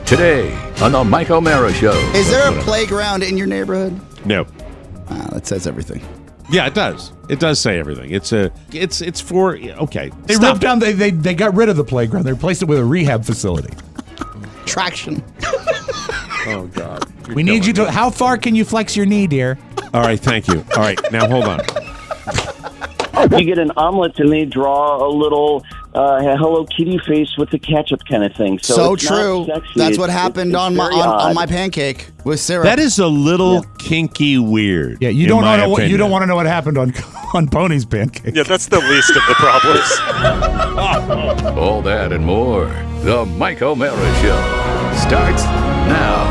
Today on the Mike O'Mara Show. Is there a playground in your neighborhood? No. That says everything. Yeah, it does. It does say everything. It's for okay. They ripped down. They got rid of the playground. They replaced it with a rehab facility. Traction. Oh God. We need you to. How far can you flex your knee, dear? All right, thank you. All right, now hold on. You get an omelet and they draw a little Hello Kitty face with the ketchup kind of thing. So it's true. not sexy. That's what happened it's on my pancake with syrup. That is a little kinky weird. Yeah, you don't want to know what happened on Pony's pancake. Yeah, that's the least of the problems. All that and more. The Mike O'Mara Show starts now.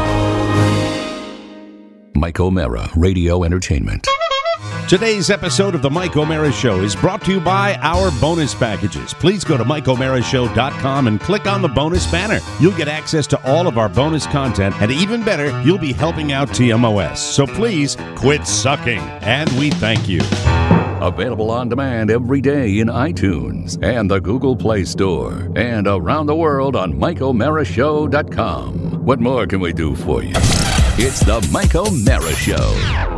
Mike O'Mara Radio Entertainment. Today's episode of the Mike O'Mara Show is brought to you by our bonus packages. Please go to MikeO'MaraShow.com and click on the bonus banner. You'll get access to all of our bonus content, and even better, you'll be helping out TMOS. So please quit sucking, and we thank you. Available on demand every day in iTunes and the Google Play Store and around the world on MikeO'MaraShow.com. What more can we do for you? It's the Mike O'Mara Show.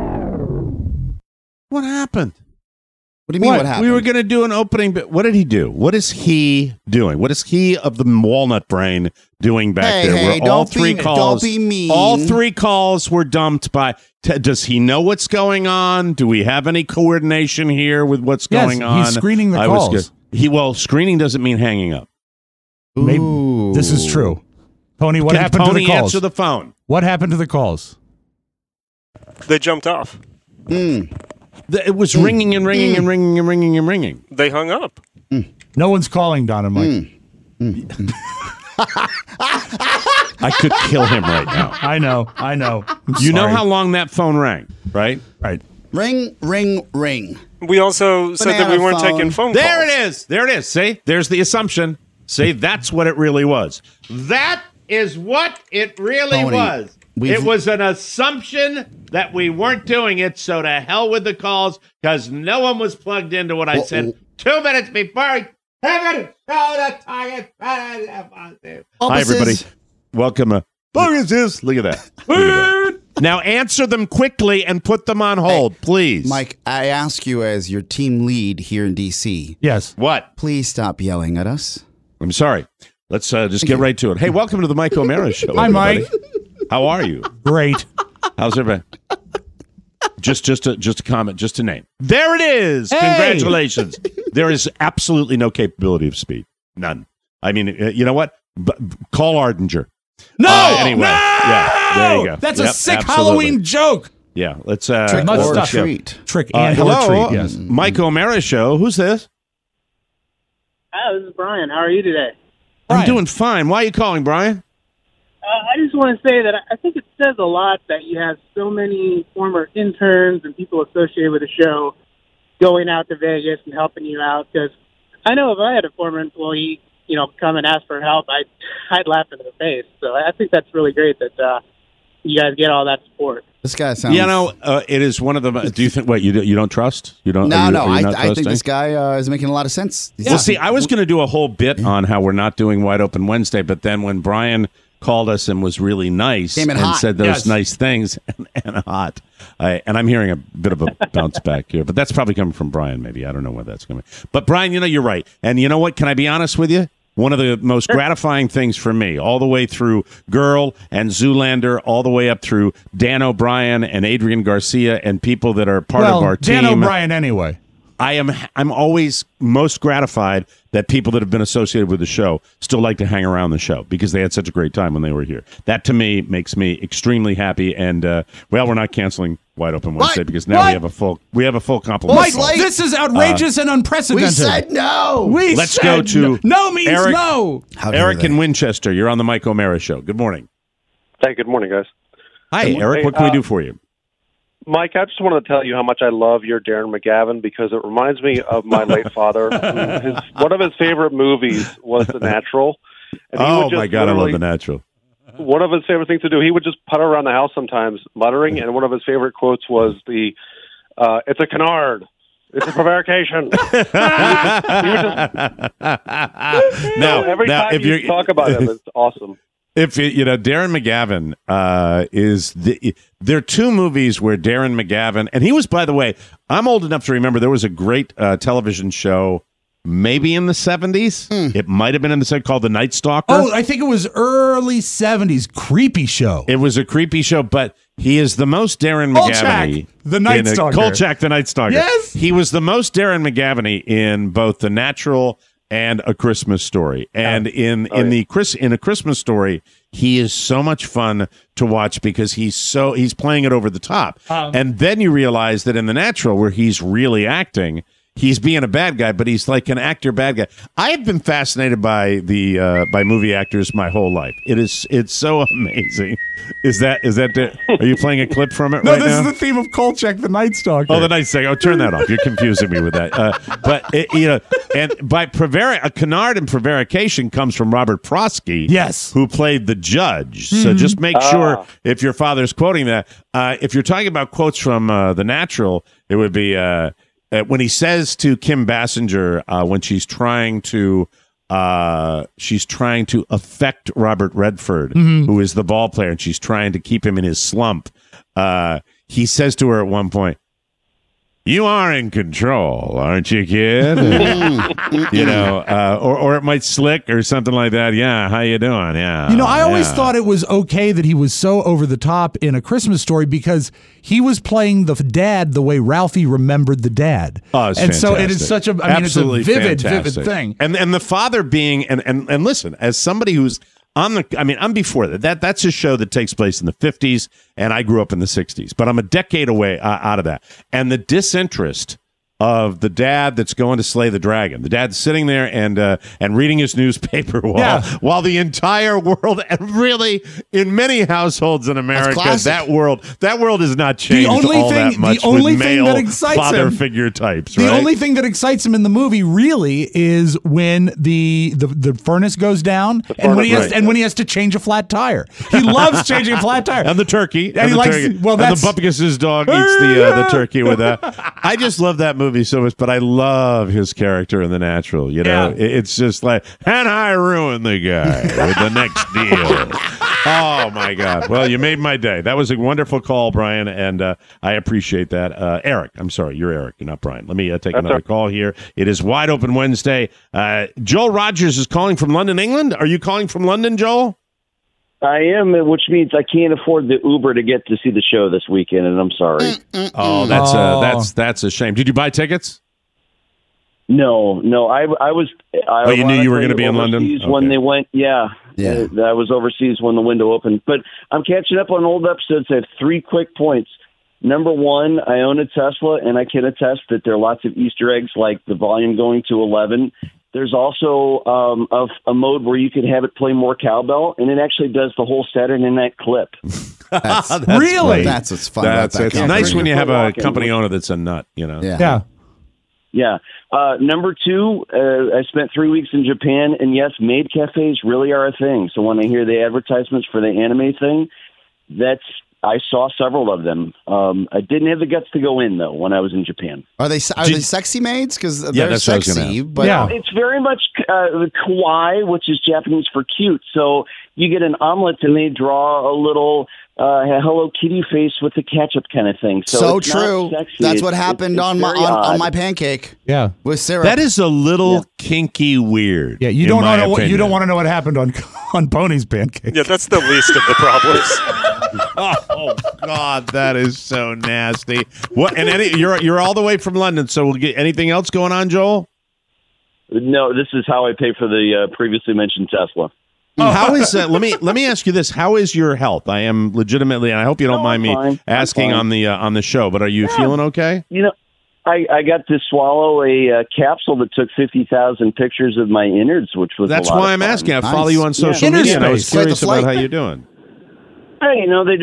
What happened? What do you mean what happened? We were going to do an opening, but what did he do? What is he doing? What is he of the walnut brain doing back there? Hey, don't be mean. All three calls were dumped by... Does he know what's going on? Do we have any coordination here with what's going on? He's screening the calls. Screening doesn't mean hanging up. Maybe, this is true. Pony, what happened to the calls? Answer the phone. What happened to the calls? They jumped off. It was ringing and ringing and ringing and ringing and ringing. They hung up. No one's calling, Don and Mike. I could kill him right now. I know. You know how long that phone rang, right? Right. Ring, ring, ring. We also said that we weren't taking phone calls. There it is. See? There's the assumption. See, that's what it really was. That is what it really was. It was an assumption that we weren't doing it, so to hell with the calls, because no one was plugged into what I said 2 minutes before. Hi, everybody. Welcome. Bonuses. Look at that. Now answer them quickly and put them on hold, please. Mike, I ask you as your team lead here in D.C. Yes. What? Please stop yelling at us. I'm sorry. Let's just get right to it. Hey, welcome to the Mike O'Mara Show. Hi, everybody. Mike. How are you? Great. How's everybody? Just a comment, just a name. There it is. Hey! Congratulations. There is absolutely no capability of speed. None. I mean, you know what? Call Ardinger. No. Anyway. No! Yeah. There you go. That's a sick absolutely. Halloween joke. Yeah. Let's Trick must or stop. treat. Trick and hello. or treat. Yes. Mike O'Mara Show. Who's this? Hi, this is Brian. How are you today? I'm doing fine. Why are you calling, Brian? I just want to say that I think it says a lot that you have so many former interns and people associated with the show going out to Vegas and helping you out. Because I know if I had a former employee, come and ask for help, I'd laugh in the face. So I think that's really great that you guys get all that support. This guy sounds... it is one of the... Do you think... What, you don't trust? You don't? I think this guy is making a lot of sense. Well, see, I was going to do a whole bit on how we're not doing Wide Open Wednesday, but then when Brian called us and was really nice and hot. said those nice things and hot, and I'm hearing a bit of a bounce back here, but that's probably coming from Brian, maybe. I don't know where that's coming. But Brian, you're right. And you know what? Can I be honest with you? One of the most gratifying things for me, all the way through Girl and Zoolander, all the way up through Dan O'Brien and Adrian Garcia and people that are part of our team. Dan O'Brien anyway. I'm always most gratified that people that have been associated with the show still like to hang around the show because they had such a great time when they were here. That to me makes me extremely happy. And we're not canceling Wide Open Wednesday because now we have a full complement. Mike, this is outrageous and unprecedented. We said no. Let's go to no means Eric, no. Eric in Winchester. You're on the Mike O'Mara Show. Good morning. Hey, good morning, guys. Hi, Eric. What can we do for you? Mike, I just wanted to tell you how much I love your Darren McGavin because it reminds me of my late father. One of his favorite movies was The Natural. And my God, I love The Natural. One of his favorite things to do, he would just putter around the house sometimes, muttering, and one of his favorite quotes was it's a canard. It's a prevarication. Now, every time you talk about him, it's awesome. Darren McGavin there are two movies where Darren McGavin, and he was, by the way, I'm old enough to remember there was a great television show maybe in the 70s. It might have been in the 70s called The Night Stalker. Oh, I think it was early 70s. Creepy show. It was a creepy show, but he is the most Darren McGavin. The Night Stalker. Kolchak, The Night Stalker. Yes. He was the most Darren McGavin in both The Natural and A Christmas Story. And in A Christmas Story, he is so much fun to watch because he's playing it over the top. And then you realize that in The Natural, where he's really acting, he's being a bad guy, but he's like an actor bad guy. I have been fascinated by by movie actors my whole life. It's so amazing. Is that are you playing a clip from it right now? No, this is the theme of Kolchak, The Night Stalker. Oh, The Night Stalker. Oh, turn that off. You're confusing me with that. And by a canard and prevarication comes from Robert Prosky, yes, who played the judge. So just make sure if your father's quoting that. If you're talking about quotes from The Natural, it would be when he says to Kim Basinger when she's trying to affect Robert Redford, who is the ball player, and she's trying to keep him in his slump. He says to her at one point, "You are in control, aren't you, kid?" Or it might Slick or something like that. Yeah, how you doing? Yeah. I always thought it was okay that he was so over the top in A Christmas Story because he was playing the dad the way Ralphie remembered the dad. Oh, it's and fantastic. So it is such a, Absolutely it's a vivid fantastic. thing. And the father being, and listen, as somebody who's I'm before that. That's a show that takes place in the 50s, and I grew up in the 60s. But I'm a decade away out of that. And the disinterest of the dad that's going to slay the dragon. The dad's sitting there and reading his newspaper while the entire world, and really in many households in America, that world has not changed that much with male father figure types. The right? only thing that excites him in the movie really is when the furnace goes down and when he has to change a flat tire. He loves changing a flat tire. And the turkey. And the Bumpkus' dog eats the turkey with that. I just love that movie so much, but I love his character in The Natural. It's just like, and I ruined the guy with the next deal. Oh my God! Well, you made my day. That was a wonderful call, Brian, and I appreciate that. Eric, I'm sorry, you're Eric, you're not Brian. Let me take another call here. It is Wide Open Wednesday. Joel Rogers is calling from London, England. Are you calling from London, Joel? I am, which means I can't afford the Uber to get to see the show this weekend, and I'm sorry. Oh, that's a shame. Did you buy tickets? No. I was. You knew you were going to be in London when they went. Yeah. I was overseas when the window opened, but I'm catching up on old episodes. I have 3 quick points. Number 1, I own a Tesla, and I can attest that there are lots of Easter eggs, like the volume going to 11. There's also a mode where you could have it play more cowbell, and it actually does the whole Saturday Night clip. That's really? That's what's fun about that. It's nice when you have a company owner that's a nut, Yeah. Number 2, I spent 3 weeks in Japan, and yes, maid cafes really are a thing. So when I hear the advertisements for the anime thing, I saw several of them. I didn't have the guts to go in, though, when I was in Japan. Are they sexy maids? Because they're sexy. But it's very much kawaii, which is Japanese for cute. So you get an omelet, and they draw a little Hello Kitty face with the ketchup kind of thing. So it's true. Not sexy. That's what happened on my pancake. Yeah, with syrup. That is a little kinky weird. Yeah, you don't want to know what happened on Pony's pancake. Yeah, that's the least of the problems. Oh God, that is so nasty. What? And you're all the way from London, so we'll get anything else going on, Joel? No, this is how I pay for the previously mentioned Tesla. How is let me ask you this? How is your health? I am legitimately, and I hope you don't mind me asking on the show, but are you feeling okay? I got to swallow a capsule that took 50,000 pictures of my innards, which was that's a lot why of I'm fun. asking. I follow you on social media, and I was curious about how you're doing. Hey,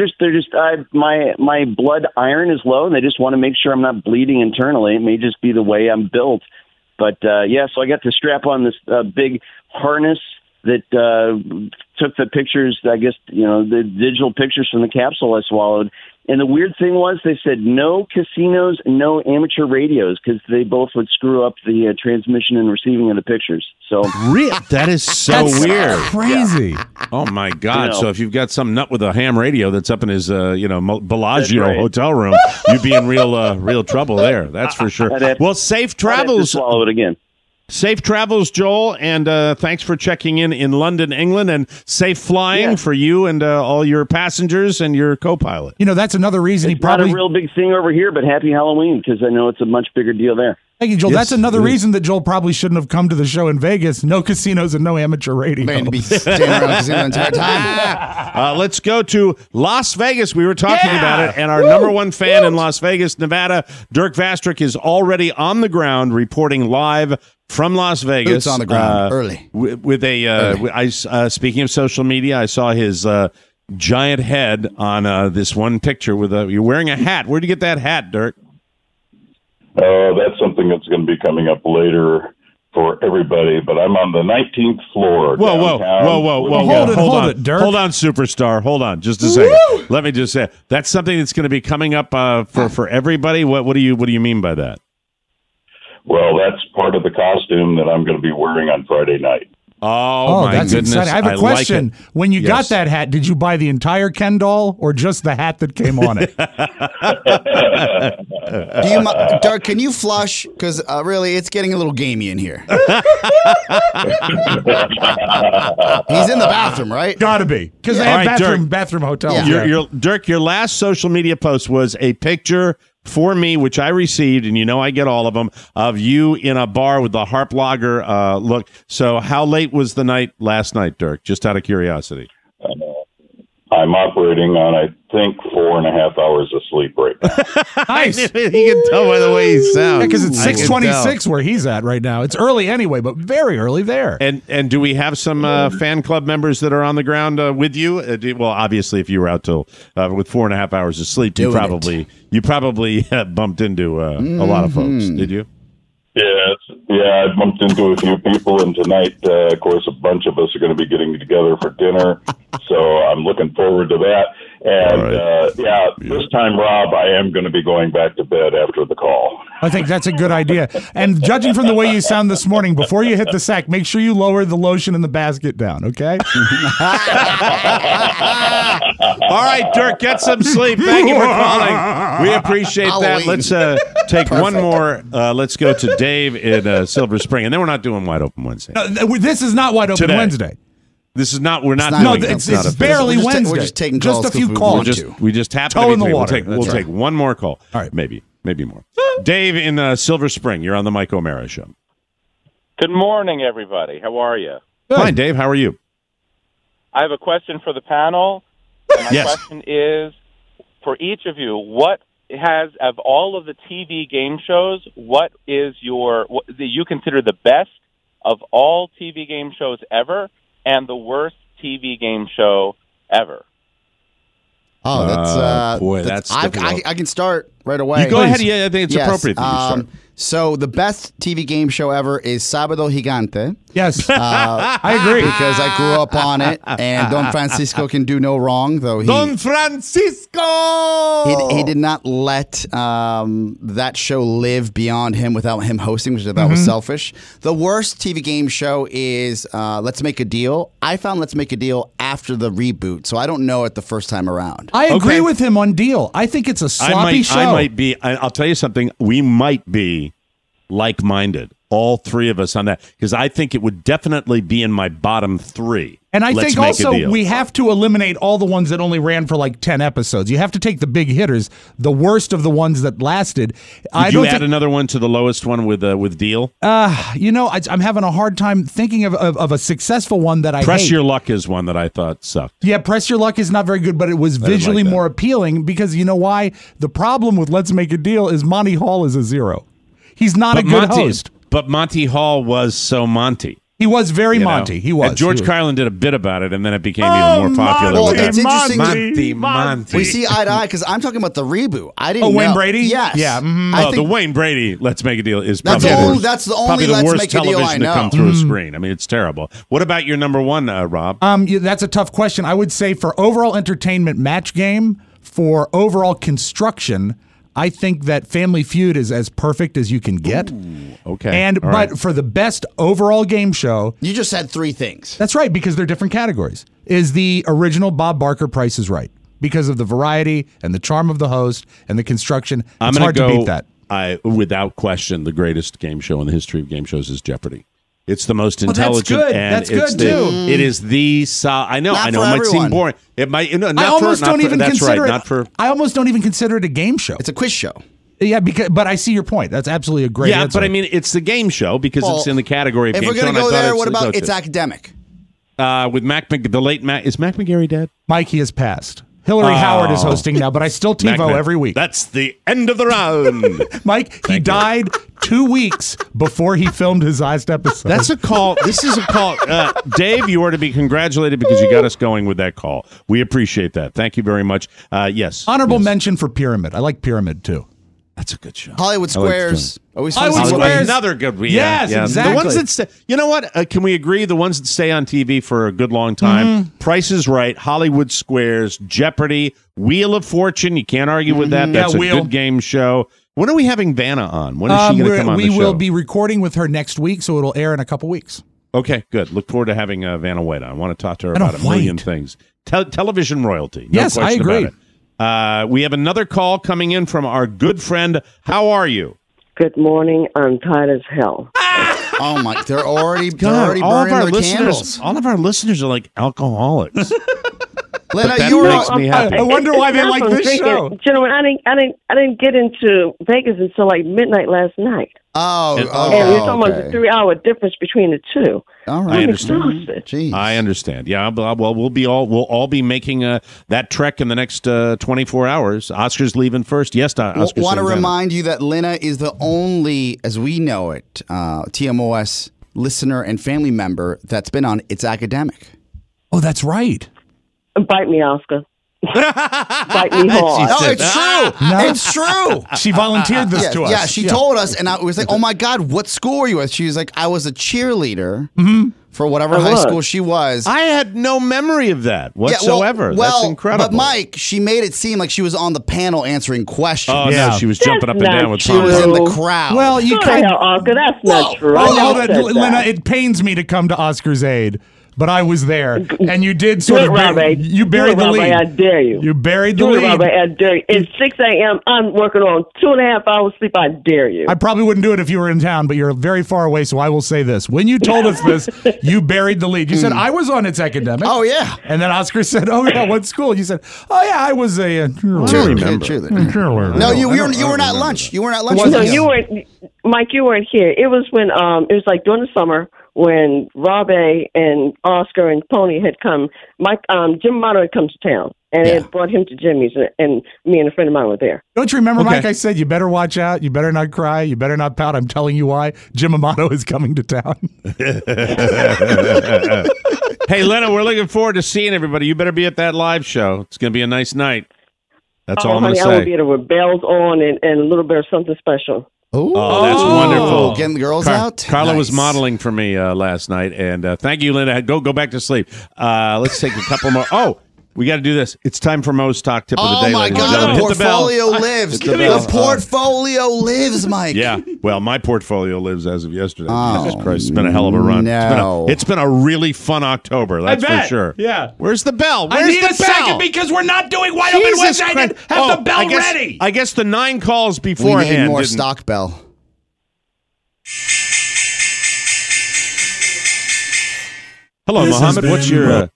my blood iron is low, and they just want to make sure I'm not bleeding internally. It may just be the way I'm built, but so I got to strap on this big harness that took the pictures, I guess, the digital pictures from the capsule I swallowed. And the weird thing was they said no casinos, no amateur radios, because they both would screw up the transmission and receiving of the pictures. So that is so That's weird. Crazy. Yeah. Oh my God! You know. So if you've got some nut with a ham radio that's up in his, Bellagio right. hotel room, you'd be in real trouble there. That's for sure. Well, safe I'd have to travels. swallow it again. Safe travels, Joel, and thanks for checking in London, England, and safe flying for you and all your passengers and your co-pilot. You know, that's another reason he It's probably. not a real big thing over here, but happy Halloween, because I know it's a much bigger deal there. Thank you, Joel. Yes, That's another it is. reason that Joel probably shouldn't have come to the show in Vegas. No casinos and no amateur radio. Man, to be standing around the casino the entire time. Let's go to Las Vegas. We were talking about it, and our number one fan in Las Vegas, Nevada, Dirk Vastrick, is already on the ground reporting live from Las Vegas. Boots on the ground, early. With a speaking of social media, I saw his giant head on this one picture with you're wearing a hat. Where'd you get that hat, Dirk? That's something that's going to be coming up later for everybody, but I'm on the 19th floor. Whoa. Hold it, Dirk. Hold on, superstar. Hold on just a second. Let me just say, that's something that's going to be coming up for everybody. What do you mean by that? Well, that's part of the costume that I'm going to be wearing on Friday night. Oh, my that's goodness. exciting. I have a question. Like when you got Yes. that hat, did you buy the entire Ken doll or just the hat that came on it? Do you, Dirk, can you flush? Because really, it's getting a little gamey in here. He's in the bathroom, right? Gotta be. Because they All have right, Dirk. bathroom hotels. Yeah. Your Dirk, your last social media post was a picture for me, which I received, and I get all of them, of you in a bar with the Harp Lager look. So how late was the night last night, Dirk? Just out of curiosity. I'm operating on, I think, 4.5 hours of sleep right now. Nice. You can tell by the way he sounds. Because it's I can 6:26 where he's at right now. It's early anyway, but very early there. And do we have some fan club members that are on the ground with you? Well, obviously, if you were out till with 4.5 hours of sleep, you probably bumped into a lot of folks. Did you? Yeah, I bumped into a few people, and tonight, of course, a bunch of us are going to be getting together for dinner, so I'm looking forward to that. And, this time, Rob, I am going to be going back to bed after the call. I think that's a good idea. And judging from the way you sound this morning, before you hit the sack, make sure you lower the lotion in the basket down, okay? All right, Dirk, get some sleep. Thank you for calling. We appreciate that. Halloween. Let's take one more. Let's go to Dave in Silver Spring, and then we're not doing Wide Open Wednesday. This is not Wide Open Today. Wednesday. This is not. We're not It's doing. not- it. It's not a- barely Wednesday. We're just taking just calls a few 'cause we calls. want We just happen Toe to in be the three. water. We'll That's take one more call. All right. maybe more. Dave in Silver Spring. You're on the Mike O'Mara Show. Good morning, everybody. How are you? Fine, Dave. How are you? I have a question for the panel. And my Yes. question is, for each of you, what has, of all of the TV game shows, what is what you consider the best of all TV game shows ever and the worst TV game show ever? Oh, that's difficult. I can start right away. You go ahead. Yeah, I think it's Yes, appropriate that you start. So the best TV game show ever is Sábado Gigante. Yes, I agree. Because I grew up on it, and Don Francisco can do no wrong, though Don Francisco. he did not let that show live beyond him without him hosting, which I thought was selfish. The worst TV game show is Let's Make a Deal. I found Let's Make a Deal after the reboot, so I don't know it the first time around. I agree Okay. with him on Deal. I think it's a sloppy show. I might be. I'll tell you something. We might be like-minded, all three of us on that, because I think it would definitely be in my bottom three. And I Let's think Make a also Deal. we have to eliminate all the ones that only ran for like 10 episodes. You have to take the big hitters, the worst of the ones that lasted. Did you add another one to the lowest one with Deal? I'm having a hard time thinking of a successful one that I Press hate. Your Luck is one that I thought sucked. Yeah, Press Your Luck is not very good, but it was visually like that. more appealing because you know why? The problem with Let's Make a Deal is Monty Hall is a zero. He's not a good host. But Monty Hall was so Monty. He was very you know? Monty. He was. And George He was. Carlin did a bit about it, and then it became even more popular. Well, with it's that. interesting Monty. We see eye to eye because I'm talking about the reboot. I didn't know. Wayne Brady? Yes. Yeah, I The think Wayne Brady Let's Make a Deal is That's probably the the only- worst, that's the only probably the Let's worst Make a Deal television I to come know. through a screen. I mean, it's terrible. What about your number one, Rob? That's a tough question. I would say for overall entertainment match game, for overall construction, I think that Family Feud is as perfect as you can get. Okay. And All right. but for the best overall game show, You just said three things. that's right, because they're different categories. Is the original Bob Barker Price is Right because of the variety and the charm of the host and the construction. It's hard to beat that. Without question, the greatest game show in the history of game shows is Jeopardy. It's the most that's intelligent. good. And That's it's good, the- too. It is the. I know. Not I know. for It might seem everyone. boring. It might. Not I almost for, don't not for, even that's consider right. it. Not for. I almost don't even consider it a game show. It's a quiz show. Yeah, but I see your point. That's absolutely a great Yeah, answer. but I mean, it's the game show because Well, it's in the category of If game we're show. going and to I go thought there, what it's about it's academic? with the late Mac? Is Mac McGarry dead? Mike, he has passed. Hillary Howard is hosting now, but I still TiVo every week. That's the end of the round. Mike, he died 2 weeks before he filmed his last episode. That's a call. This is a call. Dave, you are to be congratulated because you got us going with that call. We appreciate that. Thank you very much. Yes. Honorable yes. mention for Pyramid. I like Pyramid too. That's a good show. Hollywood I like Squares. Always fun. Hollywood to see. Squares. Another good one. Yes, The exactly. ones that stay, you know what? Can we agree? The ones that stay on TV for a good long time. Price is Right, Hollywood Squares, Jeopardy, Wheel of Fortune. You can't argue with that. That's Yeah, a Wheel. good game show. When are we having Vanna on? When is she going to come on the show? We will be recording with her next week, so it'll air in a couple weeks. Okay, good. Look forward to having Vanna White on. I want to talk to her Vanna about a million White. things. Television royalty. No Yes, I question agree. about it. We have another call coming in from our good friend. How are you? Good morning. I'm tired as hell. Oh my! They're already God, all of burning our their listeners, candles. all of our listeners are like alcoholics. Lena, that you were makes me happy. I wonder why they like this show. Gentlemen, I didn't get into Vegas until like midnight last night. Oh, And- okay. And you're talking about okay. the 3-hour difference between the two. All I right. understand. Exhausted. Jeez. I understand. Yeah. Well, we'll all be making that trek in the next 24 hours. Oscar's leaving first. Yes, Oscar. Want to Santana. remind you that Lena is the only, as we know it, TMOS listener and family member that's been on It's Academic. Oh, that's right. Bite me, Oscar. Bite me hard. No, it's true. No. It's true. She volunteered this to us. Yeah, she told us, and I was like, "Oh my God, what school were you with?" She was like, "I was a cheerleader for whatever I high was. school she was." I had no memory of that Yeah, whatsoever. That's incredible. But Mike, she made it seem like she was on the panel answering questions. Oh Yeah. no, she was jumping up and That's down with She not was in the true. crowd. Well, you What the kind hell, Oscar? That's not true. I Hold never on, said Lena. that. It pains me to come to Oscar's aid, but I was there, and you did Do sort it, of. Robbie. You buried Do it, the Robbie. lead. I dare you. You buried the Do it, lead. Robbie. I dare you. It's 6 a.m. I'm working on 2.5 hours sleep. I dare you. I probably wouldn't do it if you were in town, but you're very far away, so I will say this. When you told us this, you buried the lead. You said, I was on It's Academic. oh yeah, And then Oscar said, oh, yeah, what school? You said, oh, yeah, I was a cheerleader. No, you weren't at lunch. You weren't at lunch. No, with us. you weren't, Mike. You weren't here. It was when it was like during the summer when Robbie and Oscar and Pony had come. Jim Amato had come to town, and it brought him to Jimmy's, and me and a friend of mine were there. Don't you remember, Okay. Mike? I said, you better watch out. You better not cry. You better not pout. I'm telling you why. Jim Amato is coming to town. Hey, Lena, we're looking forward to seeing everybody. You better be at that live show. It's going to be a nice night. That's all I'm going honey, to I will be say. able with bells on and a little bit of something special. Oh, that's wonderful. Getting the girls out. Carla was Nice. modeling for me last night, and thank you, Linda. Go back to sleep. Let's take a couple more. Oh, we got to do this. It's time for Mo's Talk Tip of the Oh Day. my ladies and God, gentlemen. the Hit the bell. portfolio lives. Hit the bell. The portfolio lives, Mike. Yeah, well, my portfolio lives as of yesterday. Oh, Jesus Christ, it's been a hell of a run. no. It's been a really fun October, that's for sure. Yeah. Where's the bell? I Where's need the a second because we're not doing Wide Open Wednesday. I didn't have the bell ready. I guess the 9 calls We beforehand. need more didn't- stock bell. Hello, This has Mohammed. What's been your?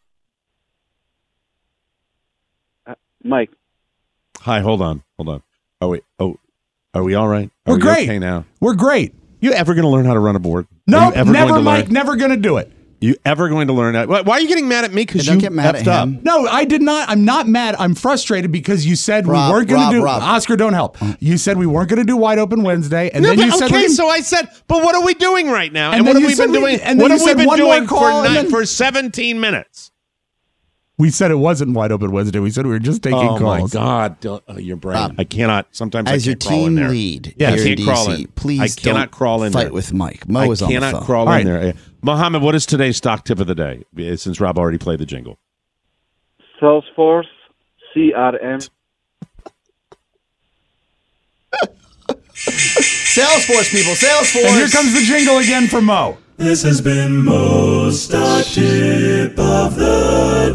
Mike. Hi, hold on. Are we all right? Are We're we great. okay now? We're great. You ever going to learn how to run a board? No, Are you ever never, going to Mike. learn? Never going to do it. You ever going to learn that? Why are you getting mad at me? Because Don't you get mad at effed up. him. No, I did not. I'm not mad. I'm frustrated because you said Rob, we weren't going to do. Rob. Oscar, don't help. You said we weren't going to do Wide Open Wednesday, and No, then but you said okay, we- so I said, but what are we doing right now? And And what then have you we been said we- doing? and then What you have we said been one more doing call, and then- for 17 minutes? we said it wasn't Wide Open Wednesday. We said we were just taking Oh my calls. God, your brain! I cannot. Sometimes As I your can't crawl in team there. lead Yeah, I here can't in crawl DC, in. please I cannot don't crawl in fight there. with Mike. Mo is on the cannot phone. crawl All in right. there. Mohammed, what is today's stock tip of the day? Since Rob already played the jingle. Salesforce, CRM. Salesforce, people. Salesforce. And here comes the jingle again for Mo. This has been Mo's Stock Tip of the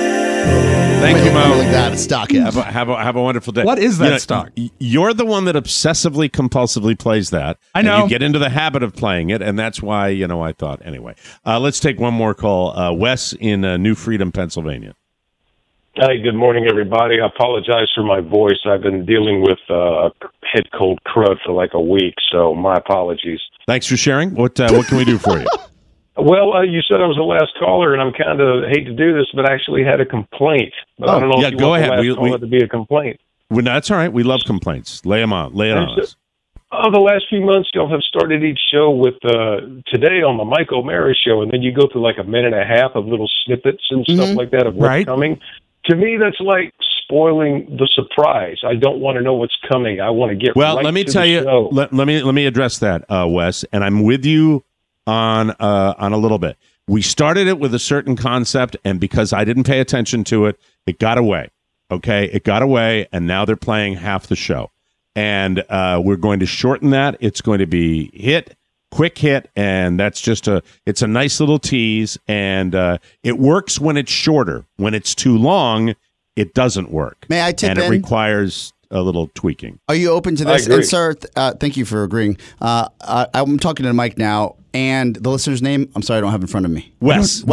Day. Thank you, Mo. Like that, stock it. Have a wonderful day. What is that stock? You're the one that obsessively, compulsively plays that. I know. And you get into the habit of playing it, and that's why, I thought. Anyway, let's take one more call. Wes in New Freedom, Pennsylvania. Hi, good morning, everybody. I apologize for my voice. I've been dealing with a head cold crud for like a week, so my apologies. Thanks for sharing. What can we do for you? Well, you said I was the last caller, and I'm kind of hate to do this, but I actually had a complaint. But I don't know if you go want ahead. the last caller to be a complaint. Well, that's all right. We love complaints. Lay it on us. The last few months, y'all have started each show with today on the Mike O'Mara Show, and then you go through like a minute and a half of little snippets and stuff like that of what's coming. To me, that's like spoiling the surprise. I don't want to know what's coming. I want to get right let me to tell the you. show. Let me address that, Wes. And I'm with you on a little bit. We started it with a certain concept, and because I didn't pay attention to it, it got away. Okay, it got away, and now they're playing half the show, and we're going to shorten that. It's going to be quick hit, and that's just it's a nice little tease, and it works when it's shorter. When it's too long, it doesn't work. May I tip and in? It requires a little tweaking. Are you open to this? And sir, thank you for agreeing. I'm talking to Mike now, and the listener's name, I'm sorry, I don't have it in front of me. Wes,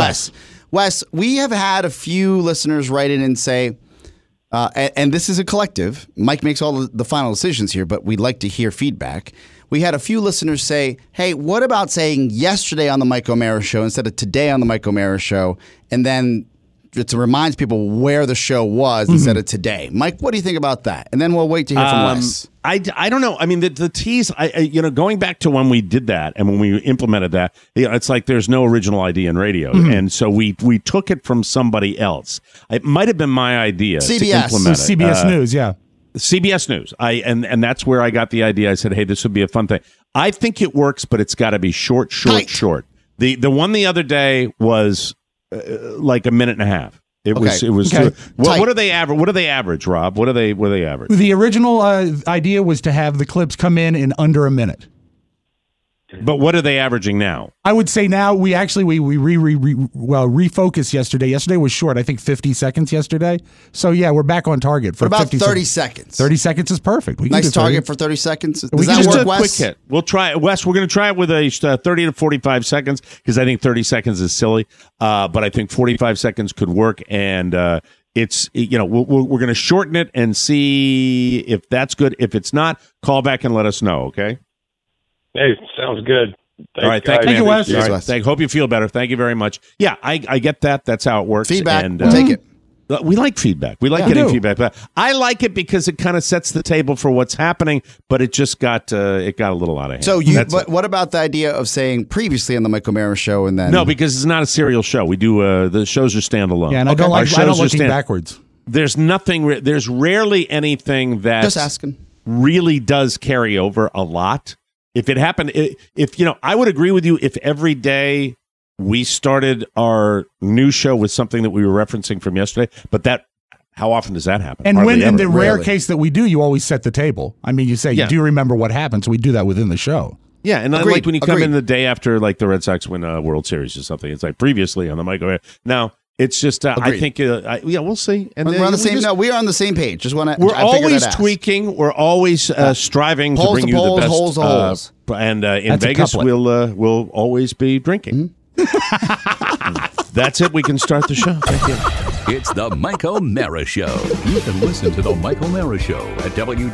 we have had a few listeners write in and say, and this is a collective. Mike makes all the final decisions here, but we'd like to hear feedback. We had a few listeners say, hey, what about saying yesterday on the Mike O'Mara Show instead of today on the Mike O'Mara Show? And then it reminds people where the show was instead of today. Mike, what do you think about that? And then we'll wait to hear from Wes. I don't know. I mean, the tease, going back to when we did that and when we implemented that, it's like there's no original idea in radio. And so we took it from somebody else. It might have been my idea to implement it. CBS News, yeah. CBS News. And that's where I got the idea. I said, hey, this would be a fun thing. I think it works, but it's got to be short. The one the other day was like a minute and a half. It was. Okay. What do they average? What do they average, Rob? What do they average? The original idea was to have the clips come in under a minute. But what are they averaging now? I would say now we refocused yesterday. Yesterday was short. I think 50 seconds yesterday. So yeah, we're back on target for about 50 30 seconds. 30 seconds is perfect. Nice target for 30 seconds. Does we that just work, do a Wes? quick hit. We'll try it, Wes. We're going to try it with a 30 to 45 seconds because I think 30 seconds is silly. But I think 45 seconds could work, and it's we're going to shorten it and see if that's good. If it's not, call back and let us know. Okay. Hey, sounds good. All right, thank you, Wes. All right, hope you feel better. Thank you very much. Yeah, I get that. That's how it works. Feedback, and, we'll take it. We like feedback. We like getting feedback. But I like it because it kind of sets the table for what's happening. But it just got a little out of hand. So what about the idea of saying previously on the Mike O'Mara Show and then? No, because it's not a serial show. We do the shows are standalone. Yeah, and I don't like looking backwards. There's nothing. There's rarely anything that just asking really does carry over a lot. If it happened, I would agree with you if every day we started our new show with something that we were referencing from yesterday, but how often does that happen? And in the rare case that we do, you always set the table. I mean, you say, do you remember what happened? So we do that within the show. Yeah, and like when you come in the day after like the Red Sox win a World Series or something, it's like previously on the Mike O'Mara. Now, it's just, I think, we'll see. And we're on the same. We are on the same page. Just want to. We're always tweaking. We're always striving to bring you the best. Holes to holes. And in Vegas, we'll always be drinking. That's it. We can start the show. Thank you. It's the Mike O'Mara Show. You can listen to the Mike O'Mara Show at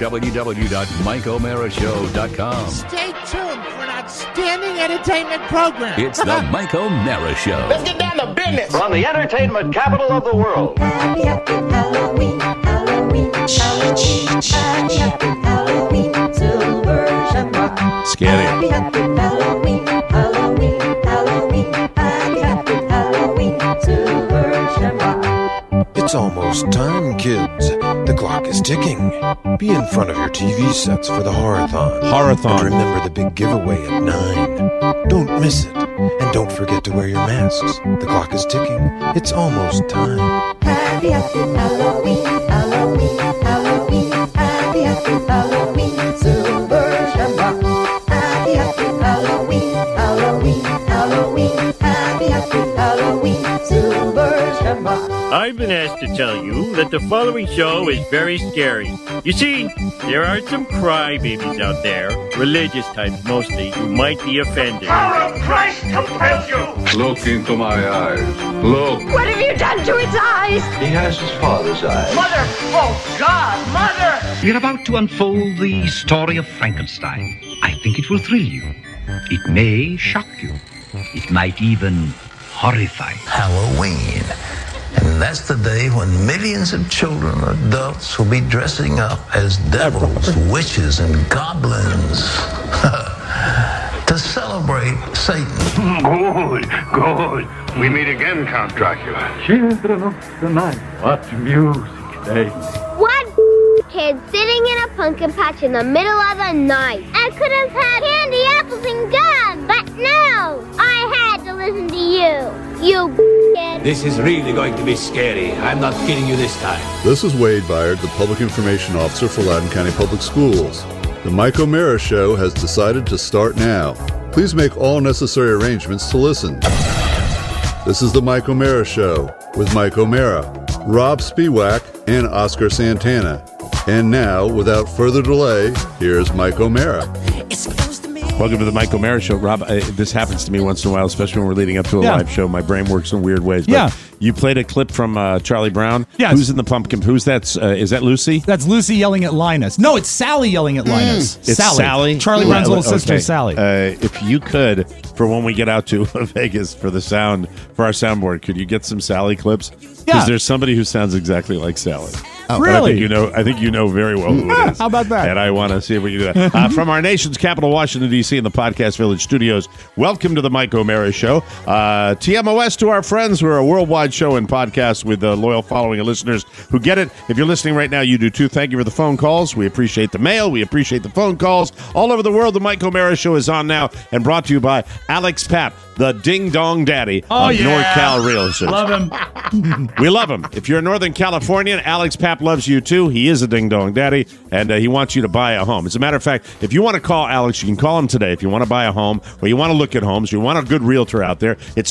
www.mikeomarashow.com. Stay tuned for an outstanding entertainment program. It's the Mike O'Mara Show. Let's get down to business. From the entertainment capital of the world. Happy, happy Halloween, Halloween, Halloween, happy, happy Halloween, Silver Shamrock. Scary. Happy, happy Halloween, Halloween, Halloween, happy, happy Halloween, Silver Shamrock. It's almost time, kids. The clock is ticking. Be in front of your TV sets for the Horathon. And remember the big giveaway at 9. Don't miss it. And don't forget to wear your masks. The clock is ticking. It's almost time. Happy, happy Halloween, Halloween, Halloween, happy, happy Halloween, Silver Shamrock. I've been asked to tell you that the following show is very scary. You see, there are some crybabies out there, religious types mostly, who might be offended. Power of Christ compels you! Look into my eyes. Look. What have you done to its eyes? He has his father's eyes. Mother! Oh, God! Mother! We're about to unfold the story of Frankenstein. I think it will thrill you. It may shock you. It might even horrify you. Halloween. And that's the day when millions of children and adults will be dressing up as devils, witches, and goblins to celebrate Satan. Good. We meet again, Count Dracula. Children of the night, what music they. One kid sitting in a pumpkin patch in the middle of the night. I could have had candy, apples, and gum, but no, I had to listen to you kid. This is really going to be scary. I'm not kidding you this time. This is Wade Byard, the Public Information Officer for Loudoun County Public Schools. The Mike O'Mara Show has decided to start now. Please make all necessary arrangements to listen. This is the Mike O'Mara Show with Mike O'Mara, Rob Spiewak, and Oscar Santana. And now, without further delay, here's Mike O'Mara. Welcome to the Mike O'Mara Show. Rob, this happens to me once in a while, especially when we're leading up to a live show. My brain works in weird ways. But you played a clip from Charlie Brown. Yes. Who's in the pumpkin? Who's that? Is that Lucy? That's Lucy yelling at Linus. No, it's Sally yelling at Linus. It's Sally? Charlie Brown's little sister, Okay. Sally. If you could, for when we get out to Vegas for our soundboard, could you get some Sally clips? Because there's somebody who sounds exactly like Sally. Oh, really? I think you know very well who it is. How about that? And I want to see if we can do that. From our nation's capital, Washington, D.C., in the Podcast Village studios, welcome to the Mike O'Mara Show. TMOS to our friends. We're a worldwide show and podcast with a loyal following of listeners who get it. If you're listening right now, you do too. Thank you for the phone calls. We appreciate the mail. We appreciate the phone calls. All over the world, the Mike O'Mara Show is on now and brought to you by Alex Papp, the ding-dong daddy of NorCal Realtors. Love him. We love him. If you're a Northern Californian, Alex Papp loves you too. He is a ding-dong daddy, and he wants you to buy a home. As a matter of fact, if you want to call Alex, you can call him today if you want to buy a home or you want to look at homes, or you want a good realtor out there. It's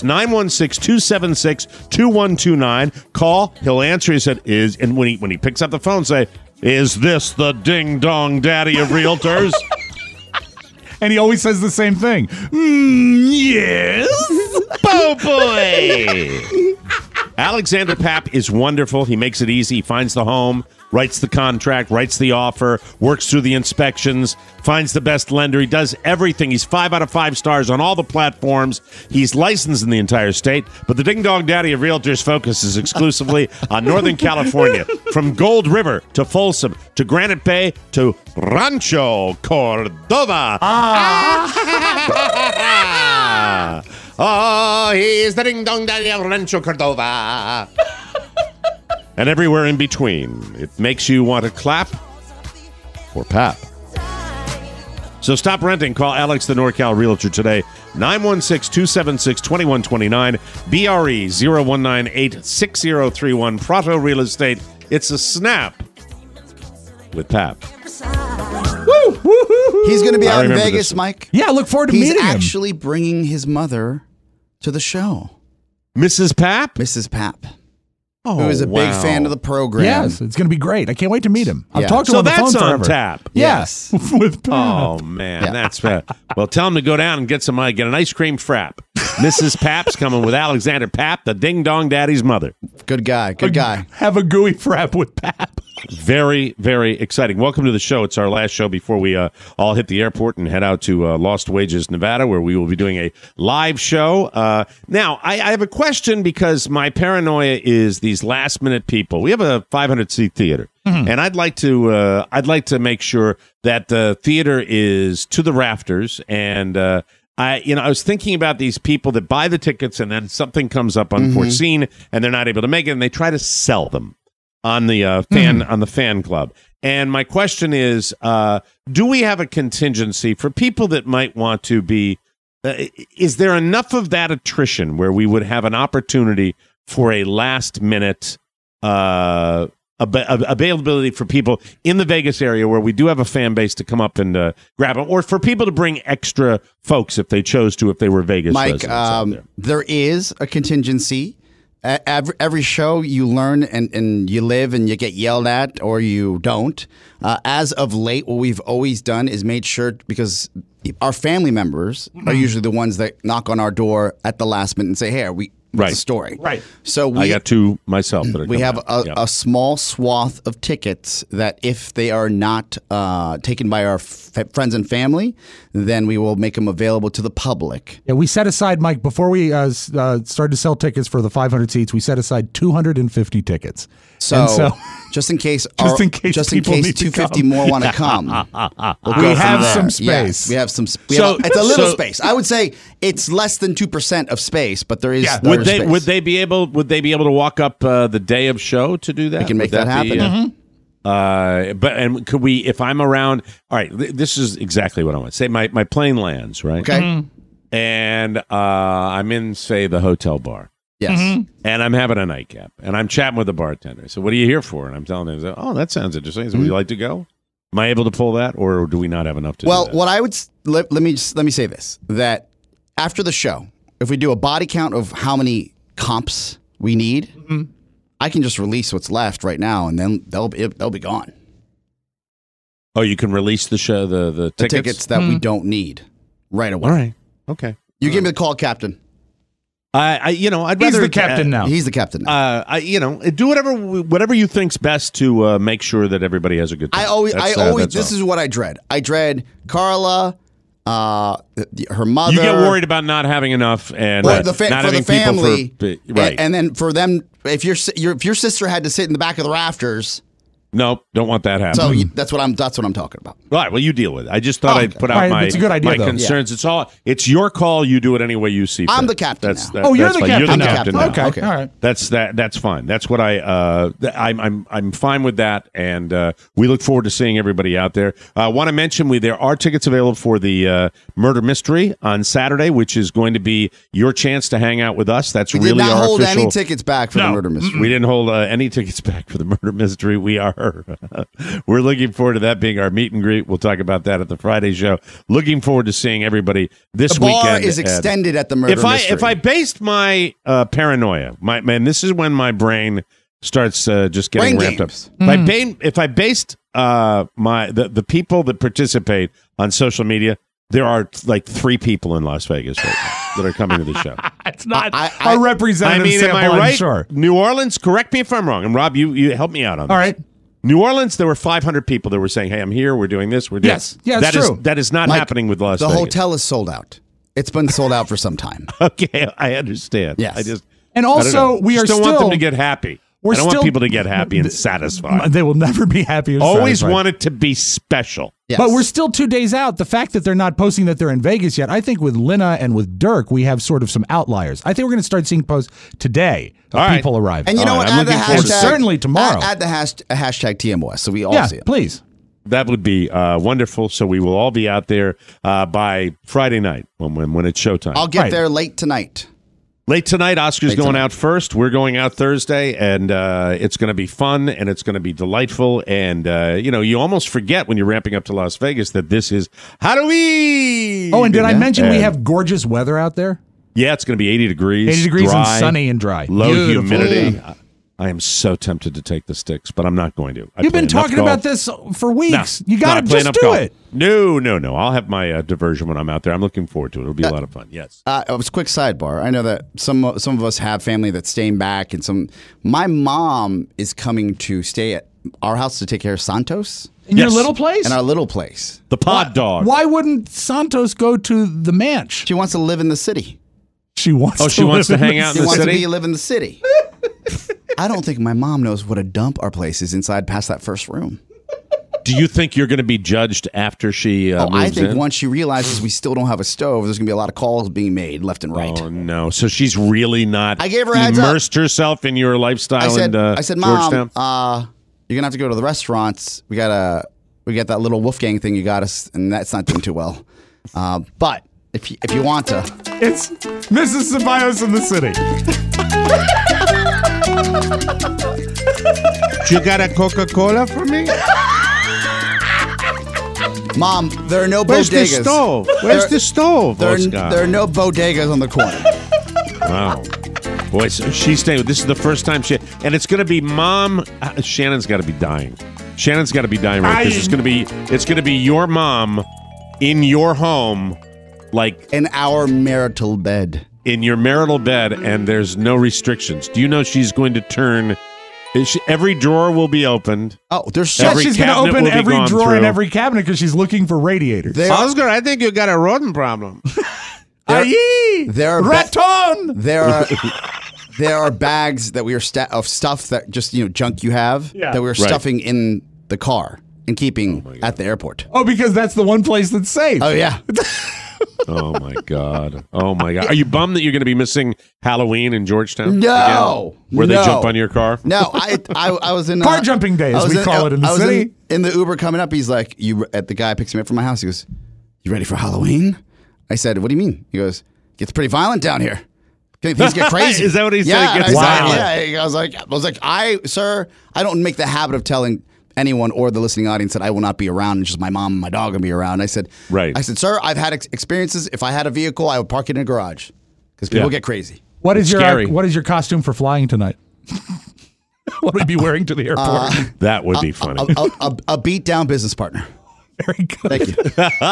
916-276-2129. Call. He'll answer. He said, and when he picks up the phone, say, "Is this the ding-dong daddy of realtors?" And he always says the same thing. Yes. Oh, boy. Alexander Papp is wonderful. He makes it easy. He finds the home, writes the contract, writes the offer, works through the inspections, finds the best lender. He does everything. He's 5 out of 5 stars on all the platforms. He's licensed in the entire state. But the Ding Dong Daddy of Realtors focuses exclusively on Northern California, from Gold River to Folsom to Granite Bay to Rancho Cordova. Oh, he's the Ding Dong Daddy of Rancho Cordova. And everywhere in between. It makes you want to clap for Pap. So stop renting. Call Alex, the NorCal Realtor, today. 916-276-2129. BRE 0198-6031. Prato Real Estate. It's a snap with Pap. He's going to be I out in remember Vegas, this. Mike. Yeah, look forward to He's meeting him. He's actually bringing his mother to the show. Mrs. Papp? Mrs. Papp. Oh, who is a big fan of the program. Yes, it's going to be great. I can't wait to meet him. I've Yeah. talked to So him on the phone that's on forever. tap. Yes. With Pap. Oh, man, that's bad. Well, tell him to go down and get an ice cream frap. Mrs. Papp's coming with Alexander Papp, the Ding Dong Daddy's mother. Good guy. Good guy. Have a gooey frap with Pap. Very, very exciting. Welcome to the show. It's our last show before we all hit the airport and head out to Lost Wages, Nevada, where we will be doing a live show. Now, I have a question because my paranoia is these last-minute people. We have a 500-seat theater, and I'd like to make sure that the theater is to the rafters. And I was thinking about these people that buy the tickets, and then something comes up unforeseen, and they're not able to make it, and they try to sell them on the fan club. And my question is, do we have a contingency for people that might want to be, is there enough of that attrition where we would have an opportunity for a last minute availability for people in the Vegas area where we do have a fan base to come up and grab them, or for people to bring extra folks if they chose to, if they were Vegas Mike, residents out there? there is a contingency. every show you learn and you live and you get yelled at or you don't. As of late, what we've always done is made sure, because our family members are usually the ones that knock on our door at the last minute and say, "Hey, what's the story?" Right. So I got two myself. We have a small swath of tickets that if they are not taken by our friends and family, then we will make them available to the public. Yeah, we set aside, Mike, before we started to sell tickets for the 500 seats, we set aside 250 tickets. So just in case 250 more want to come, we have some space. Yes, we have some. It's a little space. I would say it's less than 2% of space, but there is. Yeah. Would they be able to walk up the day of show to do that? We can make that happen. But could we? If I'm around, all right. This is exactly what I want. Say my plane lands, right? Okay. And I'm in, say, the hotel bar. Yes. And I'm having a nightcap, and I'm chatting with the bartender. So, what are you here for? And I'm telling him, "Oh, that sounds interesting. So, would you like to go? Am I able to pull that, or do we not have enough to?" Well, do that? what I would let me say this: that after the show, if we do a body count of how many comps we need, I can just release what's left right now, and then they'll be gone. Oh, you can release the show, the tickets that we don't need right away. All right. Okay. You give me the call, Captain. I'd rather. He's the captain now. He's the captain now. Do whatever you think's best to make sure that everybody has a good time. I always. This is what I dread. I dread Carla, her mother. You get worried about not having enough and not having family, people for right. And then for them, if your sister had to sit in the back of the rafters. Nope, don't want that happening. So that's what I'm talking about. All right, well, you deal with it. I just thought I'd put out my concerns. Yeah. It's your call. You do it any way you see fit. I'm the captain now. You're the captain. You're the captain now. Okay. All right. That's fine. That's what I'm fine with that, and we look forward to seeing everybody out there. I want to mention there are tickets available for the Murder Mystery on Saturday, which is going to be your chance to hang out with us. That's we really did not our hold official. Any tickets back for the Murder Mystery. We didn't hold any tickets back for the Murder Mystery. We're looking forward to that being our meet and greet. We'll talk about that at the Friday show. Looking forward to seeing everybody this weekend. The bar is extended at the Murder Mystery. If I based my paranoia, this is when my brain starts just getting ramped up. If I based the people that participate on social media, there are like 3 people in Las Vegas right now that are coming to the show. It's not a representative sample, am I right? I'm sure. New Orleans, correct me if I'm wrong. And Rob, you help me out on this. All right. New Orleans, there were 500 people that were saying, "Hey, I'm here. We're doing this. We're doing yes, that's true. That is not happening with Las Vegas. The hotel is sold out. It's been sold out for some time. Okay, I understand. Yes, and also we are still want them to get happy. I don't want people to get happy and satisfied. They will never be happy. Always want it to be special. Yes. But we're still 2 days out. The fact that they're not posting that they're in Vegas yet, I think with Lina and with Dirk, we have sort of some outliers. I think we're going to start seeing posts today of people arriving. And you know what? I'm looking forward to certainly tomorrow. Add the hashtag TMOS so we all see it. Please. That would be wonderful. So we will all be out there by Friday night when it's showtime. I'll get there late tonight. Late tonight, Oscar's going out first. We're going out Thursday, and it's going to be fun, and it's going to be delightful. And, you almost forget when you're ramping up to Las Vegas that this is Halloween. Oh, and did I mention we have gorgeous weather out there? Yeah, it's going to be 80 degrees. 80 degrees dry, and sunny and dry. Low humidity. Yeah. I am so tempted to take the sticks, but I'm not going to. You've been talking about this for weeks. You got to just do it. No. I'll have my diversion when I'm out there. I'm looking forward to it. It'll be a lot of fun. Yes. It was a quick sidebar. I know that some of us have family that's staying back, and my mom is coming to stay at our house to take care of Santos. In your little place? In our little place. The pod dog. Why wouldn't Santos go to the manch? She wants to live in the city. She wants to hang out in the city? She wants to live in the city. I don't think my mom knows what a dump our place is inside past that first room. Do you think you're going to be judged after she moves I think in? once she realizes we still don't have a stove, there's going to be a lot of calls being made left and right. Oh, no. So she's really not I gave her a heads immersed herself in your lifestyle I said, Mom, Georgetown? you're going to have to go to the restaurants. We got that little Wolfgang thing you got us, and that's not doing too well. But if you want to. It's Mrs. Ceballos in the city. You got a Coca-Cola for me? Mom, there are no Where's bodegas. The stove? Where's the stove, Oscar? There are no bodegas on the corner. Wow. Boy, so she's staying. This is the first time and it's going to be Mom. Shannon's got to be dying. Shannon's got to be dying right because it's going to be your mom in your home, like in our marital bed. In your marital bed, and there's no restrictions. Do you know she's going to turn? Every drawer will be opened. Oh, there's she's going to open every drawer in every cabinet because she's looking for radiators. Oscar, I think you got a rodent problem. There are raton. There are bags that we are of stuff that just junk you have that we're stuffing in the car and keeping at the airport. Oh, because that's the one place that's safe. Oh yeah. Oh my god. Are you bummed that you're going to be missing Halloween in Georgetown? No. Again? Where they jump on your car? No, I was in car jumping day, as we call it in the city. In the Uber coming up, he's like, the guy picks me up from my house. He goes, "You ready for Halloween?" I said, "What do you mean?" He goes, "Gets pretty violent down here. Things get crazy." Is that what he said? Yeah, It gets violent. Yeah. I was like, sir, I don't make the habit of telling anyone or the listening audience that I will not be around. It's just my mom and my dog will be around. I said, sir, I've had experiences. If I had a vehicle, I would park it in a garage because people get crazy. What is your costume for flying tonight? What would you be wearing to the airport? That would be funny. A beat down business partner. Very good. Thank you.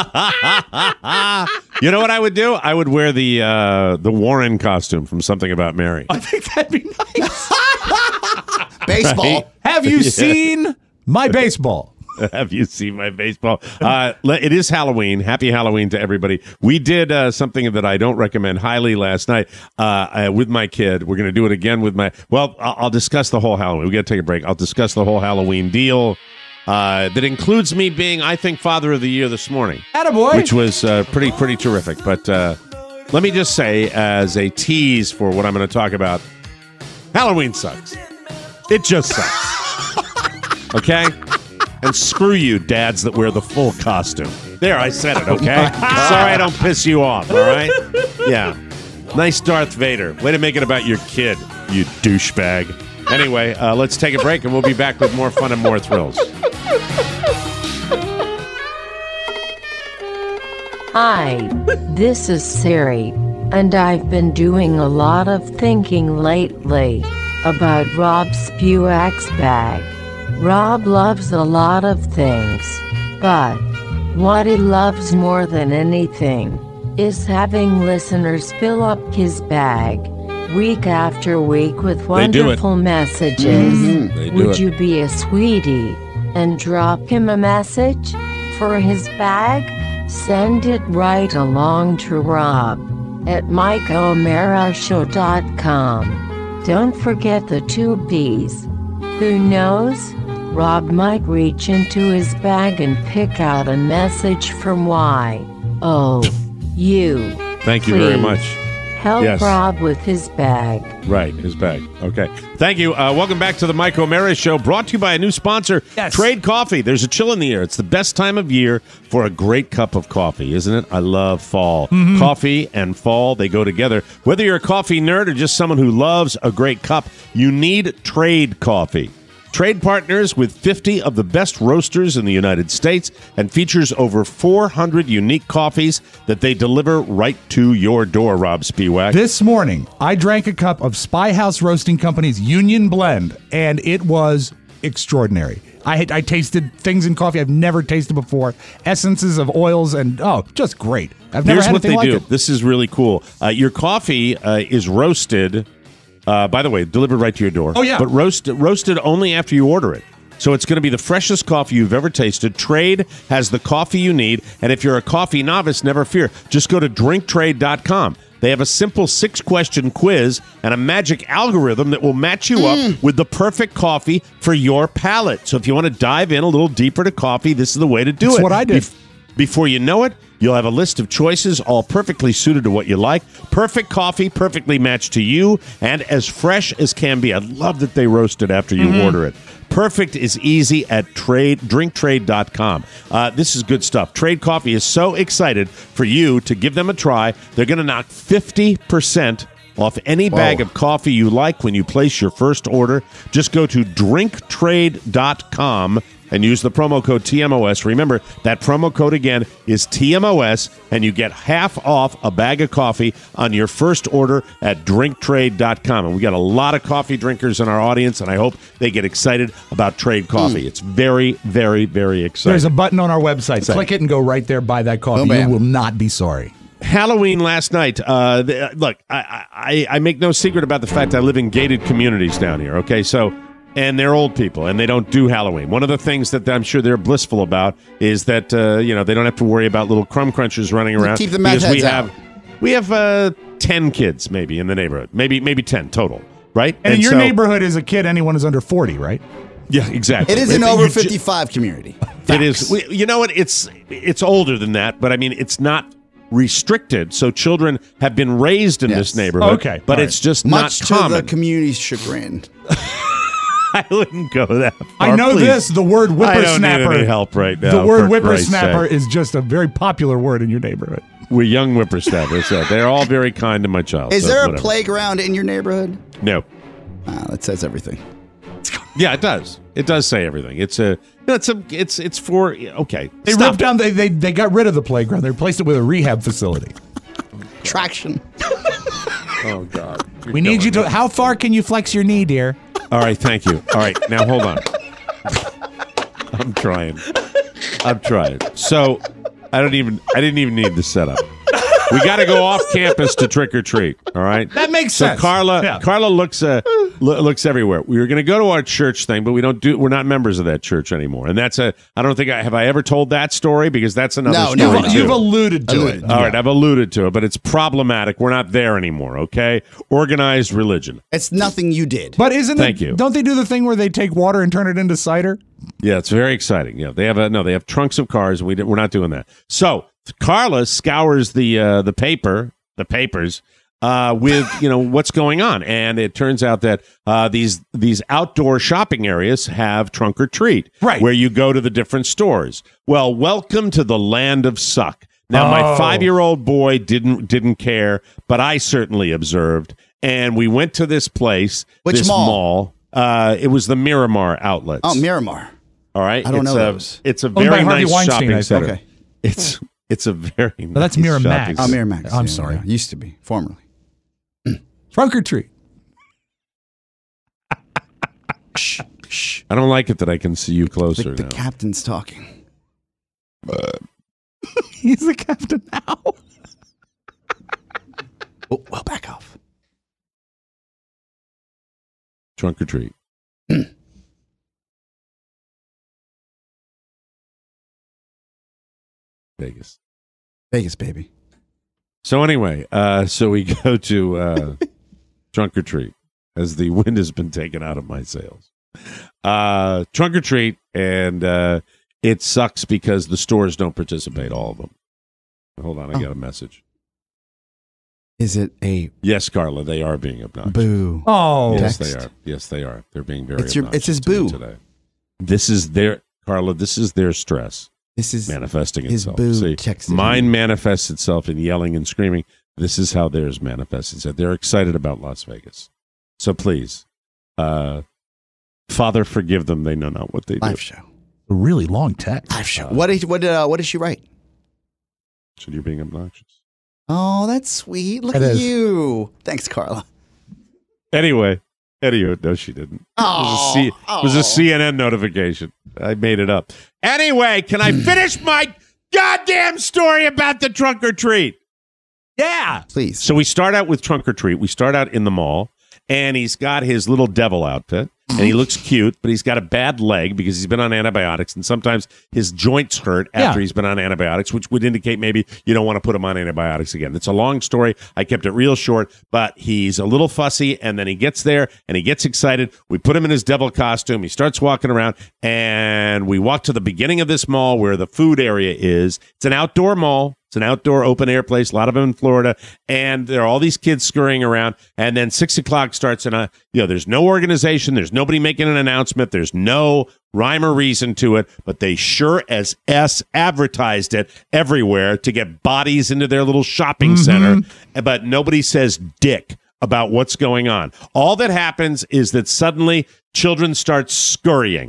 You know what I would do? I would wear the Warren costume from Something About Mary. I think that'd be nice. Baseball. Right? Have you seen my baseball? Have you seen my baseball? It is Halloween. Happy Halloween to everybody. We did something that I don't recommend highly last night with my kid. We're going to do it again with I'll discuss the whole Halloween. We got to take a break. I'll discuss the whole Halloween deal. That includes me being, I think, Father of the Year this morning. Attaboy. Which was pretty terrific. But let me just say, as a tease for what I'm going to talk about, Halloween sucks. It just sucks. Okay? And screw you, dads that wear the full costume. There, I said it, okay? Sorry I don't piss you off, all right? Yeah. Nice Darth Vader. Way to make it about your kid, you douchebag. Anyway, let's take a break, and we'll be back with more fun and more thrills. Hi, this is Siri, and I've been doing a lot of thinking lately about Rob Spewak's bag. Rob loves a lot of things, but what he loves more than anything is having listeners fill up his bag week after week with wonderful messages. Would you be a sweetie and drop him a message for his bag? Send it right along to Rob at MikeO'MaraShow.com. Don't forget the 2 P's. Who knows? Rob might reach into his bag and pick out a message from you. Thank you very much. Help Rob with his bag. Right, his bag. Okay. Thank you. Welcome back to the Mike O'Mara Show, brought to you by a new sponsor, Trade Coffee. There's a chill in the air. It's the best time of year for a great cup of coffee, isn't it? I love fall. Mm-hmm. Coffee and fall, they go together. Whether you're a coffee nerd or just someone who loves a great cup, you need Trade Coffee. Trade partners with 50 of the best roasters in the United States and features over 400 unique coffees that they deliver right to your door, Rob Spewak. This morning, I drank a cup of Spy House Roasting Company's Union Blend, and it was extraordinary. I tasted things in coffee I've never tasted before, essences of oils, and just great. I've never had anything like it. Here's what they do. This is really cool. Your coffee is roasted. By the way, delivered right to your door. Oh, yeah. But roasted only after you order it. So it's going to be the freshest coffee you've ever tasted. Trade has the coffee you need. And if you're a coffee novice, never fear. Just go to drinktrade.com. They have a simple 6-question quiz and a magic algorithm that will match you up with the perfect coffee for your palate. So if you want to dive in a little deeper to coffee, this is the way to do it. That's what I did. Before you know it, you'll have a list of choices, all perfectly suited to what you like. Perfect coffee, perfectly matched to you, and as fresh as can be. I love that they roast it after you order it. Perfect is easy at drinktrade.com. This is good stuff. Trade Coffee is so excited for you to give them a try. They're going to knock 50% off any bag of coffee you like when you place your first order. Just go to drinktrade.com and use the promo code TMOS. Remember, that promo code again is TMOS, and you get half off a bag of coffee on your first order at drinktrade.com. And we got a lot of coffee drinkers in our audience, and I hope they get excited about Trade Coffee. It's very, very, very exciting. There's a button on our website. Click it and go right there, buy that coffee. You will not be sorry. Halloween last night. Look, I make no secret about the fact I live in gated communities down here. Okay, so and they're old people and they don't do Halloween. One of the things that I'm sure they're blissful about is that they don't have to worry about little crumb crunchers running around. Keep the meth heads out. We have 10 kids maybe in the neighborhood, maybe 10 total, right? And in your neighborhood, as a kid, anyone is under 40, right? Yeah, exactly. It is an over 55 community. It is. You know what? It's older than that, but I mean, it's not restricted, so children have been raised in this neighborhood. Okay, but it's just much not to common. the community's chagrin. I wouldn't go that far. I know please. the word whippersnapper. I don't need any help right now. The word whippersnapper is just a very popular word in your neighborhood. We're young whippersnappers. They're all very kind to my child. Is so there whatever. a playground in your neighborhood? No. That says everything. Yeah, it does. It does say everything. It's for okay. They ripped down. They got rid of the playground. They replaced it with a rehab facility. Traction. Oh God. We need you to. How far can you flex your knee, dear? All right, thank you. All right, now hold on. I'm trying. So I didn't even need the setup. We got to go off campus to trick or treat. All right, that makes sense. So Carla looks everywhere. We were going to go to our church thing, but we're not members of that church anymore. And that's I don't think have I ever told that story, because that's another story. No, you've alluded to it. All right, I've alluded to it, but it's problematic. We're not there anymore. Okay, organized religion. It's nothing you did. But Thank you. Don't they do the thing where they take water and turn it into cider? Yeah, it's very exciting. Yeah, they have trunks of cars. We're not doing that. So Carla scours the papers with what's going on, and it turns out that these outdoor shopping areas have trunk or treat, right, where you go to the different stores. Well, welcome to the land of suck. Now, my 5-year-old boy didn't care, but I certainly observed, and we went to this place. Which mall? It was the Miramar Outlets. Oh, Miramar. All right, I don't know those. It's a very nice shopping center. Okay. It's a very nice that's Miramax. shopping Miramax. I'm sorry. Yeah. Used to be, formerly. Trunk or treat. Shh. I don't like it that I can see you closer The now. captain's talking. He's the captain now. Well, back off. Trunk or treat. Vegas, baby. So anyway, so we go to trunk or treat as the wind has been taken out of my sails. Trunk or treat, and it sucks because the stores don't participate, all of them. Hold on, I got a message. Is it a... Yes, Carla, they are being obnoxious. Boo. Oh. Yes, they are. Yes, they are. They're being very obnoxious. It's his boo. Today. This is their... Carla, this is their stress. This is manifesting his itself. boo. See, mine manifests itself in yelling and screaming. This is how theirs manifests itself. They're excited about Las Vegas. So please, Father, forgive them. They know not what they do. Live show. A really long text. Live show. What did she write? So you're being obnoxious. Oh, that's sweet. Look at you. Thanks, Carla. Anyway, no, she didn't. Oh, it was a CNN notification. I made it up. Anyway, can I finish my goddamn story about the trunk or treat? Yeah. Please. So we start out with trunk or treat. We start out in the mall, and he's got his little devil outfit, and he looks cute, but he's got a bad leg because he's been on antibiotics, and sometimes his joints hurt after he's been on antibiotics, which would indicate maybe you don't want to put him on antibiotics again. It's a long story. I kept it real short, but he's a little fussy, and then he gets there, and he gets excited. We put him in his devil costume. He starts walking around, and we walk to the beginning of this mall where the food area is. It's an outdoor mall. It's an outdoor open air place, a lot of them in Florida, and there are all these kids scurrying around. And then 6 o'clock starts, and there's no organization, there's nobody making an announcement, there's no rhyme or reason to it, but they sure as S advertised it everywhere to get bodies into their little shopping center, but nobody says dick about what's going on. All that happens is that suddenly children start scurrying.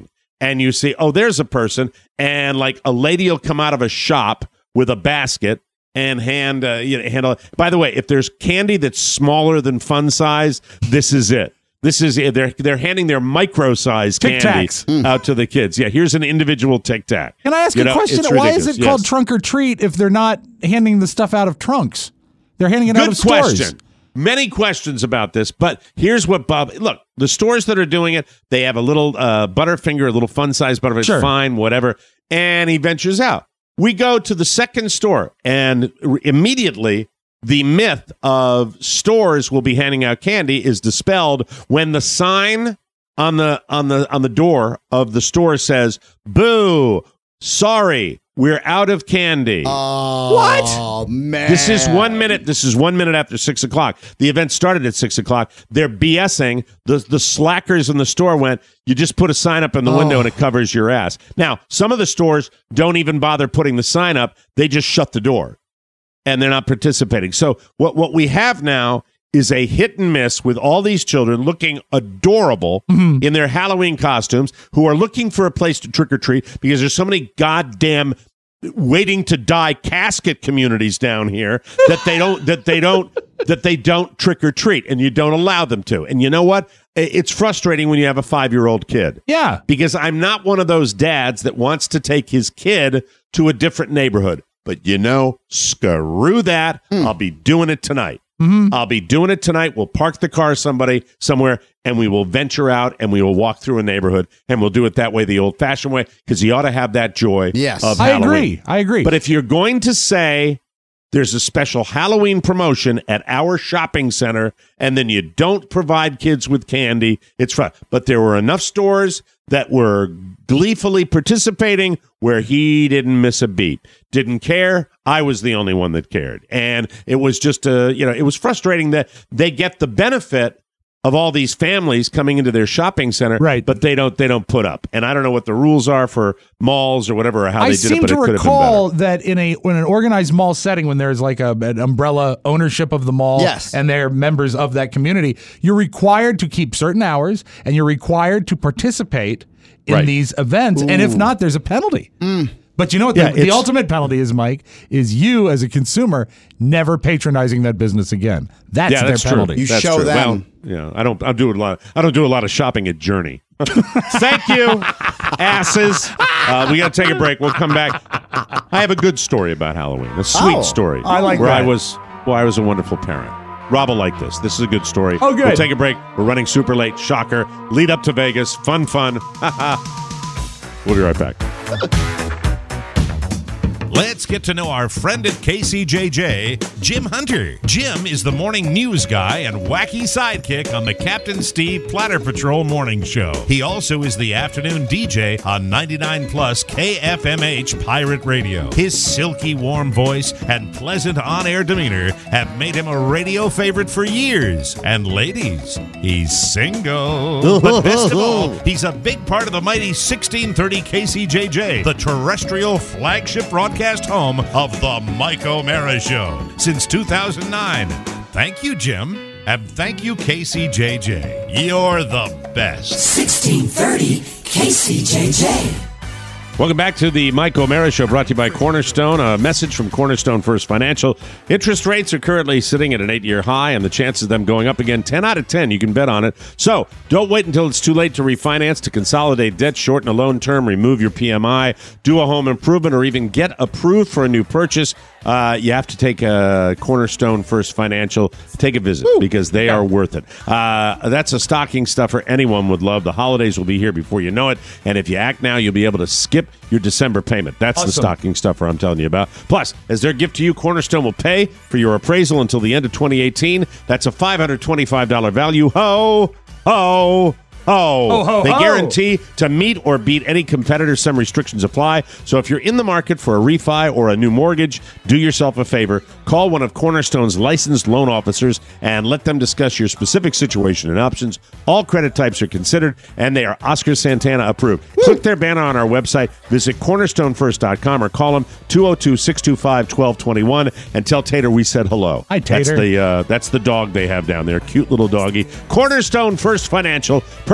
and you see, oh, there's a person, and like a lady will come out of a shop with a basket and hand. By the way, if there's candy that's smaller than fun size, this is it. This is it. They're handing their micro-sized candy out to the kids. Yeah, here's an individual Tic Tac. Can I ask a question? Why is it called trunk or treat if they're not handing the stuff out of trunks? They're handing it out of stores. Good question. Many questions about this, but here's what Bob... Look, the stores that are doing it, they have a little Butterfinger, a little fun-sized Butterfinger, sure. Fine, whatever, and he ventures out. We go to the second store, and immediately... the myth of stores will be handing out candy is dispelled when the sign on the door of the store says, "Boo! Sorry, we're out of candy." Oh, man! This is 1 minute. This is 1 minute after 6 o'clock. The event started at 6 o'clock. They're BSing. The slackers in the store went, "You just put a sign up in the window and it covers your ass." Now, some of the stores don't even bother putting the sign up. They just shut the door. And they're not participating. So what we have now is a hit and miss with all these children looking adorable in their Halloween costumes who are looking for a place to trick or treat because there's so many goddamn waiting to die casket communities down here that they don't trick or treat, and you don't allow them to. And you know what? It's frustrating when you have a 5-year-old kid. Yeah. Because I'm not one of those dads that wants to take his kid to a different neighborhood. But screw that. I'll be doing it tonight. I'll be doing it tonight. We'll park the car somewhere, and we will venture out, and we will walk through a neighborhood, and we'll do it that way, the old-fashioned way, because you ought to have that joy of Halloween. I agree. But if you're going to say there's a special Halloween promotion at our shopping center, and then you don't provide kids with candy, it's fun. But there were enough stores that were gleefully participating where he didn't miss a beat. Didn't care. I was the only one that cared. And it was just, it was frustrating that they get the benefit of all these families coming into their shopping center, right? But they don't put up. And I don't know what the rules are for malls or whatever, or how they did it, but it could have been better. I seem to recall that in an organized mall setting, when there's like an umbrella ownership of the mall, yes, and they're members of that community, you're required to keep certain hours, and you're required to participate in these events. Ooh. And if not, there's a penalty. But you know what? The ultimate penalty is, Mike, is you as a consumer never patronizing that business again. That's their penalty. You show them. Well, I don't do a lot of shopping at Journey. Thank you, asses. We got to take a break. We'll come back. I have a good story about Halloween. A sweet story. I like where that. I was a wonderful parent. Rob will like this. This is a good story. Oh, good. We'll take a break. We're running super late. Shocker. Lead up to Vegas. Fun. We'll be right back. Let's get to know our friend at KCJJ, Jim Hunter. Jim is the morning news guy and wacky sidekick on the Captain Steve Platter Patrol morning show. He also is the afternoon DJ on 99 Plus KFMH Pirate Radio. His silky warm voice and pleasant on-air demeanor have made him a radio favorite for years. And ladies, he's single. But best of all, he's a big part of the mighty 1630 KCJJ, the terrestrial flagship broadcast home of the Mike O'Mara Show since 2009. Thank you, Jim, and thank you, KCJJ. You're the best. 1630 KCJJ. Welcome back to the Mike O'Mara Show, brought to you by Cornerstone. A message from Cornerstone First Financial. Interest rates are currently sitting at an 8-year high, and the chances of them going up again, 10 out of 10. You can bet on it. So don't wait until it's too late to refinance, to consolidate debt, shorten a loan term, remove your PMI, do a home improvement, or even get approved for a new purchase. You have to take Cornerstone First Financial. Take a visit because they are worth it. That's a stocking stuffer anyone would love. The holidays will be here before you know it, and if you act now, you'll be able to skip your December payment. That's the stocking stuffer I'm telling you about. Plus, as their gift to you, Cornerstone will pay for your appraisal until the end of 2018. That's a $525 value. Ho, ho, ho. They guarantee to meet or beat any competitor. Some restrictions apply. So if you're in the market for a refi or a new mortgage, do yourself a favor. Call one of Cornerstone's licensed loan officers and let them discuss your specific situation and options. All credit types are considered, and they are Oscar Santana approved. Click their banner on our website. Visit cornerstonefirst.com or call them 202-625-1221 and tell Tater we said hello. Hi, Tater. That's the dog they have down there. Cute little doggy. Cornerstone First Financial.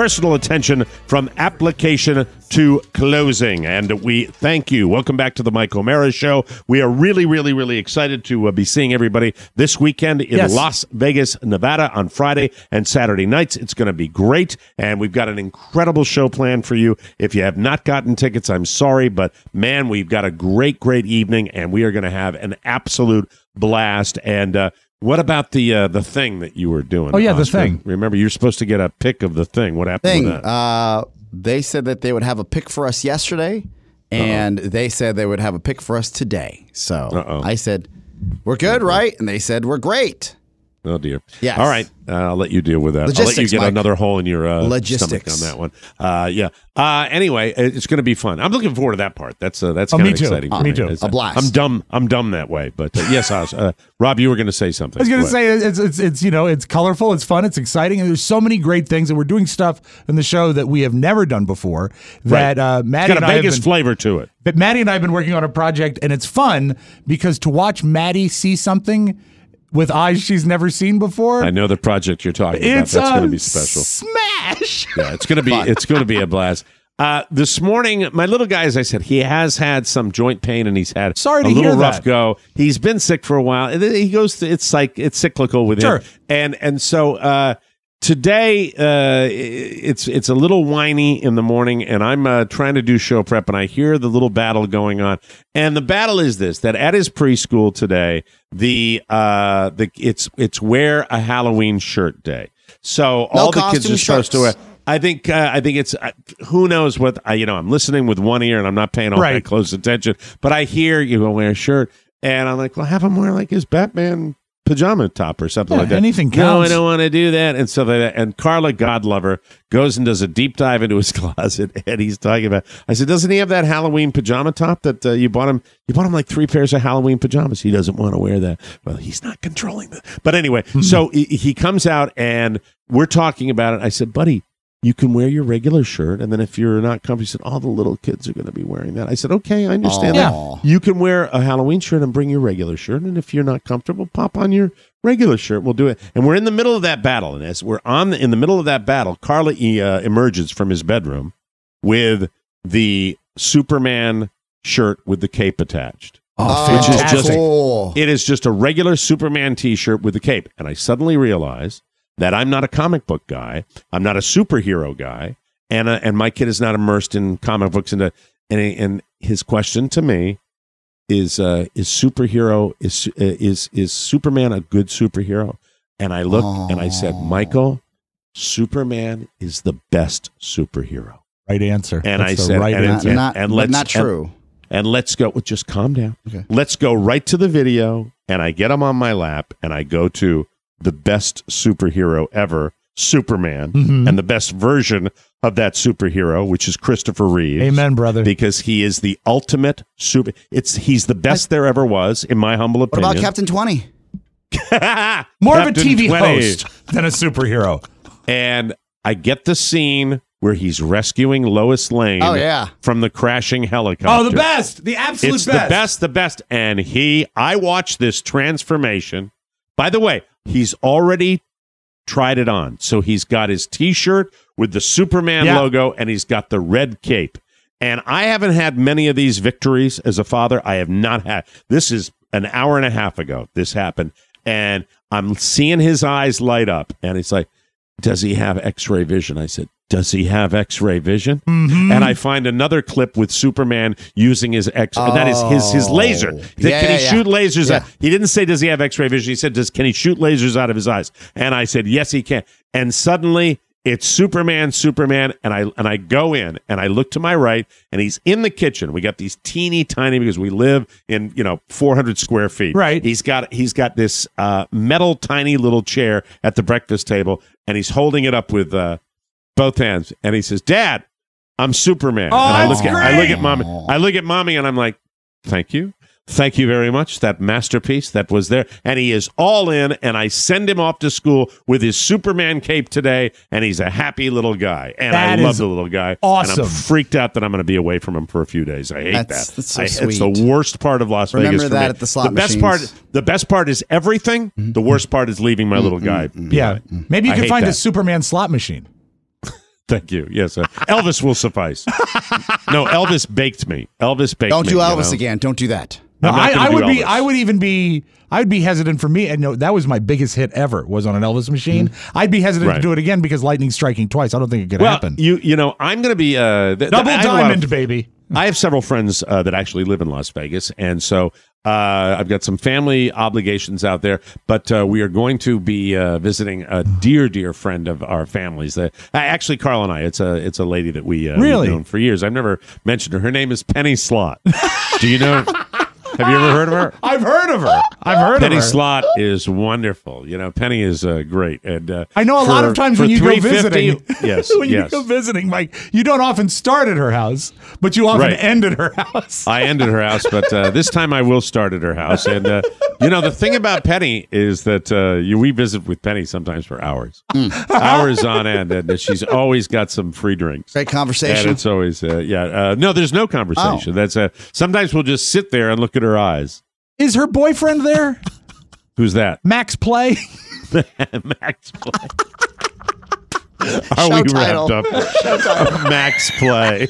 personal attention from application to closing. And we thank you. Welcome back to the Mike O'Mara Show. We are really, really, really excited to be seeing everybody this weekend in Las Vegas, Nevada on Friday and Saturday nights. It's going to be great, and we've got an incredible show planned for you. If you have not gotten tickets, I'm sorry, but man, we've got a great, great evening, and we are going to have an absolute blast. And what about the thing that you were doing? Oh, yeah, Oscar? the thing. Remember, you're supposed to get a pic of the thing. What happened with that? They said that they would have a pick for us yesterday, and they said they would have a pick for us today. So I said, we're good, right? And they said, we're great. Oh, dear. Yes. All right. I'll let you deal with that. Logistics, I'll let you get Mike. another hole in your stomach Logistics. on that one. Anyway, it's going to be fun. I'm looking forward to that part. That's kind of exciting. For me too. A blast. I'm dumb that way. But yes, Oz, Rob, you were going to say something. I was going to say it's colorful, it's fun, it's exciting, and there's so many great things, and we're doing stuff in the show that we have never done before. That Maddie it's got a Vegas flavor to it. But Maddie and I have been working on a project, and it's fun because to watch Maddie see something with eyes she's never seen before. I know the project you're talking about. That's going to be special. Smash. Yeah, it's going to be a blast. This morning, my little guy, as I said, he has had some joint pain and he's had a little rough go. He's been sick for a while. And then he goes to it's cyclical with him. And so today it's a little whiny in the morning, and I'm trying to do show prep, and I hear the little battle going on. And the battle is this: that at his preschool today, it's wear a Halloween shirt day. So all the kids are supposed to wear. I think it's who knows what I'm listening with one ear and I'm not paying all that close attention. But I hear you go wear a shirt, and I'm like, well, have him wear like his Batman pajama top or something like that. Anything counts. No, I don't want to do that and stuff like that. And Carla, God love her, goes and does a deep dive into his closet, and he's talking about. I said, doesn't he have that Halloween pajama top that you bought him? You bought him like 3 pairs of Halloween pajamas. He doesn't want to wear that. Well, he's not controlling that. But anyway, so he comes out and we're talking about it. I said, buddy, you can wear your regular shirt, and then if you're not comfortable, he said, all the little kids are going to be wearing that. I said, okay, I understand that. You can wear a Halloween shirt and bring your regular shirt, and if you're not comfortable, pop on your regular shirt. We'll do it. And we're in the middle of that battle, and as we're in the middle of that battle, Carla emerges from his bedroom with the Superman shirt with the cape attached. Which is it is just a regular Superman T-shirt with the cape. And I suddenly realize that I'm not a comic book guy. I'm not a superhero guy, and my kid is not immersed in comic books. And his question to me is Superman a good superhero? And I looked and I said, Michael, Superman is the best superhero. Right answer. And That's I said, right answer. Not true. And let's go. Just calm down. Okay. Let's go right to the video. And I get him on my lap, and I go to the best superhero ever, Superman, and the best version of that superhero, which is Christopher Reeve. Amen, brother. Because he is the ultimate he's the best there ever was, in my humble opinion. What about Captain 20? More of a TV host than a superhero. And I get the scene where he's rescuing Lois Lane from the crashing helicopter. Oh, the best. The absolute best. The best. And I watched this transformation. By the way, he's already tried it on. So he's got his T-shirt with the Superman logo, and he's got the red cape. And I haven't had many of these victories as a father. I have not had. This is an hour and a half ago this happened. And I'm seeing his eyes light up. And he's like, does he have X-ray vision? I said, does he have X-ray vision? And I find another clip with Superman using his that is his laser. Can he shoot lasers out? He didn't say, does he have X-ray vision? He said, can he shoot lasers out of his eyes? And I said, yes, he can. And suddenly it's Superman, and I go in and I look to my right, and he's in the kitchen. We got these teeny tiny, because we live in 400 square feet. Right. He's got this metal tiny little chair at the breakfast table, and he's holding it up with both hands, and he says, Dad, I'm Superman. Oh, and I look at mommy, and I'm like, thank you very much. That masterpiece that was there. And he is all in, and I send him off to school with his Superman cape today, and he's a happy little guy. And I love the little guy. Awesome. And I'm freaked out that I'm going to be away from him for a few days. I hate that. That's so sweet. It's the worst part of Las Vegas. Remember that at the slot machines. The best part is everything. The worst part is leaving my little guy. Yeah. Maybe you can find a Superman slot machine. Thank you. Yes, Elvis will suffice. No, Elvis baked me. Elvis baked me. Don't do Elvis again. Don't do that. No, I would be hesitant for me. And no, that was my biggest hit ever, was on an Elvis machine. I'd be hesitant to do it again because lightning striking twice. I don't think it could happen. You know, I'm going to be double diamond, baby. I have several friends that actually live in Las Vegas, and so I've got some family obligations out there. But we are going to be visiting a dear friend of our families. Actually, Carl and I. It's a lady that we've known for years. I've never mentioned her. Her name is Penny Slott. Do you know? Have you ever heard of her? I've heard of her. Penny Slott is wonderful. You know, Penny is great. And I know a lot of times when you go visiting. Yes, you go visiting, Mike, you don't often start at her house, but you often end at her house. I end at her house, but this time I will start at her house. And you know, the thing about Penny is that we visit with Penny sometimes for hours, hours on end, and she's always got some free drinks. Great conversation. And it's always no, there's no conversation. That's sometimes we'll just sit there and look at her eyes. Is her boyfriend there? Who's that? Max Play. Max Play. Are we wrapped up? Max Play.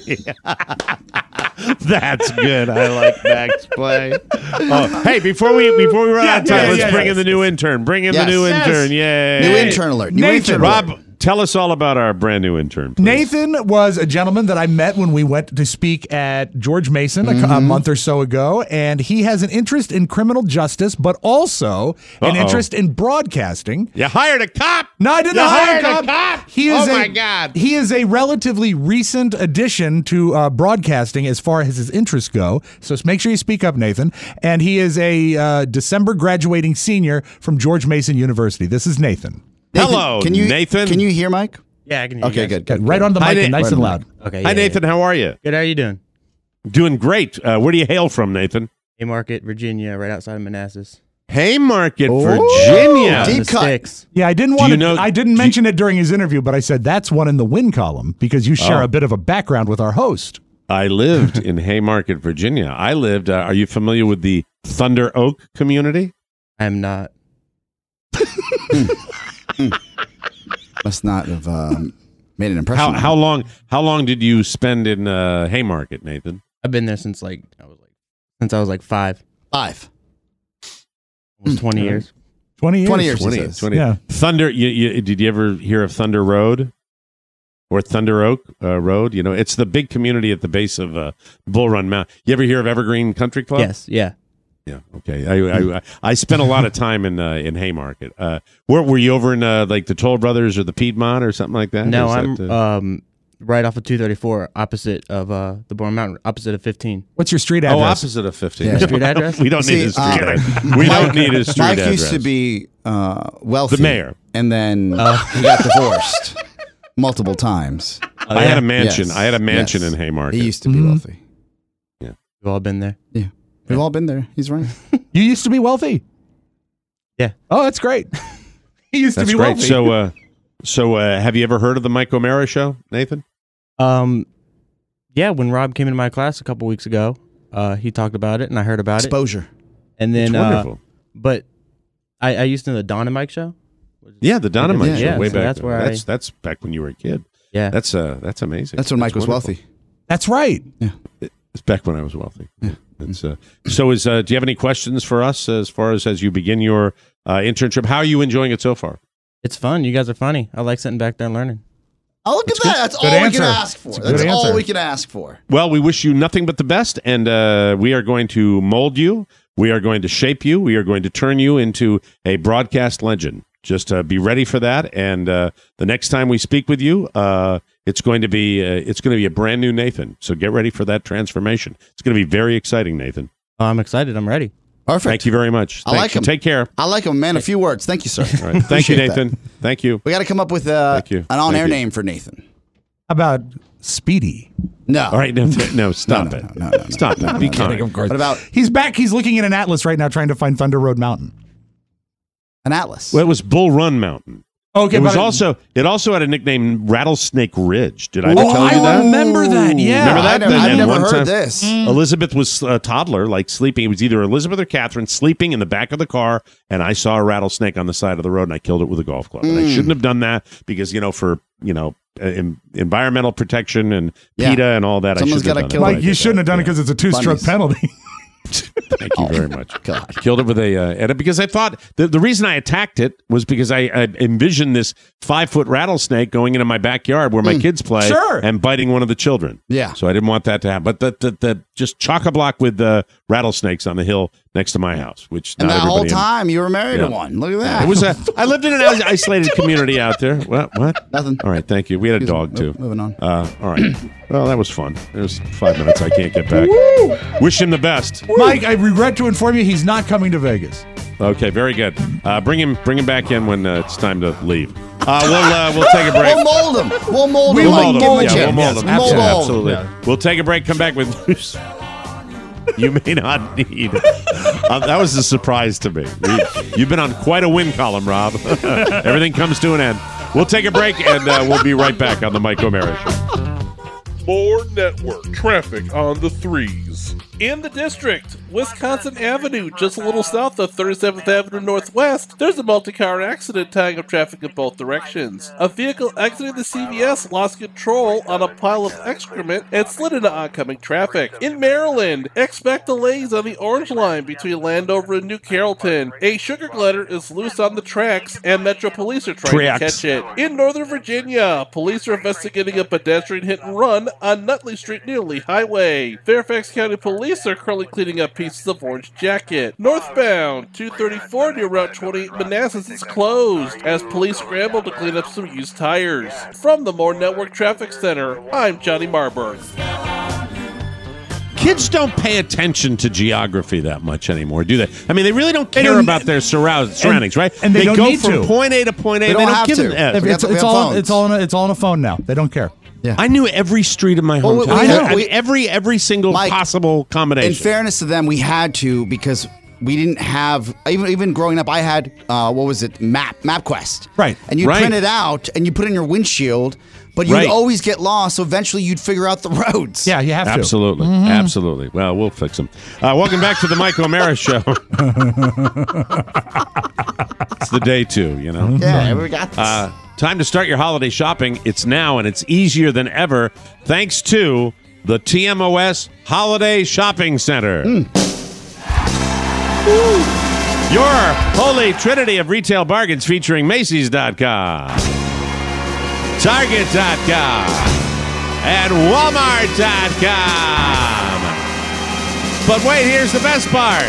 That's good. I like Max Play. Oh, hey, before we run out of time, let's bring in the new intern. Bring in the new intern. Yay. New intern alert. Nathan. Rob, tell us all about our brand new intern, please. Nathan was a gentleman that I met when we went to speak at George Mason a month or so ago, and he has an interest in criminal justice, but also an interest in broadcasting. You hired a cop? No, I didn't hire a cop. My God. He is a relatively recent addition to broadcasting as far as his interests go, so make sure you speak up, Nathan. And he is a December graduating senior from George Mason University. This is Nathan. Hello, Nathan. Can you hear Mike? Yeah, I can hear you. Okay, good. Right on the mic and nice and loud. Okay. Hi, Nathan. How are you? Good. How are you doing? Doing great. Where do you hail from, Nathan? Haymarket, Virginia, right outside of Manassas. Haymarket, Virginia. Deep cut. Yeah, I didn't I didn't mention it during his interview, but I said that's one in the win column because you share a bit of a background with our host. I lived in Haymarket, Virginia. Are you familiar with the Thunder Oak community? I am not. Must not have made an impression. How long did you spend in Haymarket, Nathan? I've been there since I was like 5. 5. Almost 20 years. 20 years. 20 years. 20. Yeah. Thunder. Did you ever hear of Thunder Road or Thunder Oak Road? You know, it's the big community at the base of Bull Run Mountain. You ever hear of Evergreen Country Club? Yes. Yeah. Yeah. Okay. I spent a lot of time in Haymarket. Where were you over in like the Toll Brothers or the Piedmont or something like that? No, I'm right off of 234, opposite of the Bull Run Mountain, opposite of 15. What's your street address? Oh, opposite of 15. Yeah. Street address? We don't need his street address. We don't need his street address. Mike used to be wealthy. The mayor. And then he got divorced multiple times. I had a mansion. Yes. I had a mansion in Haymarket. He used to be wealthy. Yeah. We've all been there. Yeah. We've all been there. He's right. You used to be wealthy? Yeah. Oh, that's great. He used to be great. wealthy. So have you ever heard of the Mike O'Mara Show, Nathan? Yeah, when Rob came into my class a couple weeks ago, he talked about it, and I heard about Exposure. And then, it's wonderful. But I used to know the Don and Mike Show. Yeah, the Don and Mike Show. Yeah, way so back. that's where that's back when you were a kid. Yeah, that's amazing. That's when Mike was wonderful. wealthy. That's right. Yeah. It's back when I was wealthy. Yeah. So do you have any questions for us as far as you begin your internship? How are you enjoying it so far? It's fun. You guys are funny. I like sitting back there and learning. Oh, look at that. That's all we can ask for. That's all we can ask for. Well, we wish you nothing but the best, and we are going to mold you. We are going to shape you. We are going to turn you into a broadcast legend. Just be ready for that. And the next time we speak with you, it's going to be a brand new Nathan. So get ready for that transformation. It's going to be very exciting, Nathan. Oh, I'm excited. I'm ready. Perfect. Thank you very much. I like him. Take care. I like him, man. A few words. Thank you, sir. All right. Thank you, Nathan. That. Thank you. We got to come up with an on-air name for Nathan. How about Speedy? No. All right. No, stop it. No. Stop it. Be kind. Of course. What about? He's back. He's looking at an atlas right now trying to find Thunder Road Mountain. An atlas. Well, it was Bull Run Mountain. Okay, it also had a nickname Rattlesnake Ridge. Did I ever tell you that? I remember that. yeah. Remember that? I've never one heard time, this. Elizabeth was a toddler, like sleeping. It was either Elizabeth or Catherine sleeping in the back of the car, and I saw a rattlesnake on the side of the road, and I killed it with a golf club. And I shouldn't have done that because, for environmental protection and PETA and all that. Someone's I should have done it. Mike, you shouldn't have done it because it's a 2-stroke penalty. Thank you very much. God. Killed it with a because I thought the reason I attacked it was because I envisioned this 5-foot rattlesnake going into my backyard where my kids play and biting one of the children. Yeah. So I didn't want that to happen. But the just chock-a-block with rattlesnakes on the hill next to my house, which And not that whole everybody time you were married to one. Look at that. It was I lived in an isolated community out there. What? Nothing. All right, thank you. We had a dog too. Moving on. All right. Well, that was fun. It was 5 minutes I can't get back. Wish him the best. Mike, I regret to inform you he's not coming to Vegas. Okay, very good. Bring him back in when it's time to leave. We'll take a break. We'll mold him. We'll mold him. We'll mold him. Give him a Yeah, we'll chance. mold him. Mold him. Absolutely. Yeah. We'll take a break. Come back with news you may not need. That was a surprise to me. You've been on quite a win column, Rob. Everything comes to an end. We'll take a break, and we'll be right back on the Mike O'Mara Show. More network traffic on the 3s. In the district, Wisconsin Avenue, just a little south of 37th Avenue Northwest, there's a multi-car accident tying up traffic in both directions. A vehicle exiting the CVS lost control on a pile of excrement and slid into oncoming traffic. In Maryland, expect delays on the Orange Line between Landover and New Carrollton. A sugar glider is loose on the tracks, and Metro Police are trying to catch it. In Northern Virginia, police are investigating a pedestrian hit and run on Nutley Street near Lee Highway. Fairfax County Police are currently cleaning up pieces of Orange Jacket. Northbound 234 near Route 28 Manassas is closed as police scramble to clean up some used tires. From the More Network Traffic Center, I'm Johnny Marburg. Kids don't pay attention to geography that much anymore, do they? I mean, they really don't care about their surroundings, right? And they don't go need from to. point A to point A. They don't give an F. It's all on a phone now. They don't care. Yeah. I knew every street in my hometown. I know. I mean, every single possible combination. In fairness to them, we had to because we didn't have even growing up. I had MapQuest, right? And you print it out and you put it in your windshield, but you'd always get lost. So eventually, you'd figure out the roads. Yeah, you have to. Absolutely, absolutely. Well, we'll fix them. Welcome back to the Mike O'Mara Show. It's the day 2, you know. Yeah, we got this. Time to start your holiday shopping. It's now, and it's easier than ever thanks to the TMOS Holiday Shopping Center. Your holy trinity of retail bargains featuring Macy's.com, Target.com, and Walmart.com. But wait, here's the best part.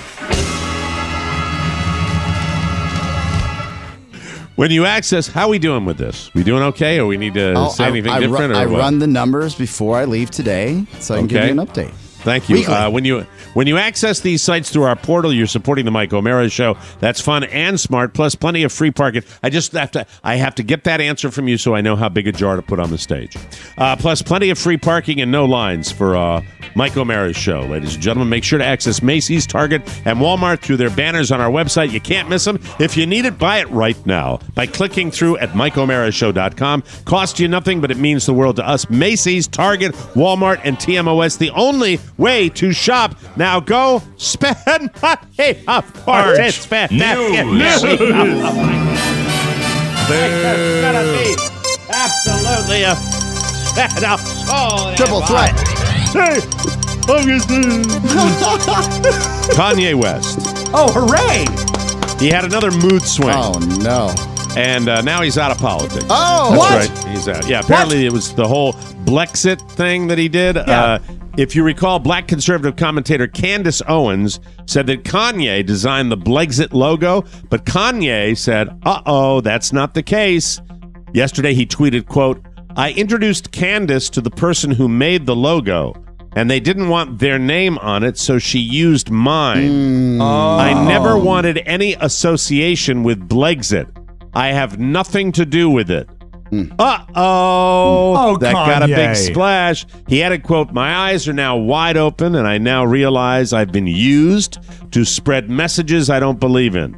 When you access, how are we doing with this? We doing okay, or we need to say anything different? I run the numbers before I leave today, so I can give you an update. Thank you. When you access these sites through our portal, you're supporting the Mike O'Mara Show. That's fun and smart, plus plenty of free parking. I have to get that answer from you so I know how big a jar to put on the stage. Plus plenty of free parking and no lines for Mike O'Mara's show. Ladies and gentlemen, make sure to access Macy's, Target, and Walmart through their banners on our website. You can't miss them. If you need it, buy it right now by clicking through at MikeO'MaraShow.com. Costs you nothing, but it means the world to us. Macy's, Target, Walmart, and TMOS, the only way to shop. Now go spend money. Of course, it's fantastic. It's gonna be absolutely a triple threat. Kanye West. Oh, hooray! He had another mood swing. Oh, no. And now he's out of politics. Oh, that's right. He's out. Yeah, apparently it was the whole Blexit thing that he did. Yeah. If you recall, black conservative commentator Candace Owens said that Kanye designed the Blexit logo, but Kanye said, uh-oh, that's not the case. Yesterday he tweeted, quote, I introduced Candace to the person who made the logo, and they didn't want their name on it, so she used mine. I never wanted any association with Blexit. I have nothing to do with it. Uh-oh. That got a big splash. He added, quote, my eyes are now wide open, and I now realize I've been used to spread messages I don't believe in.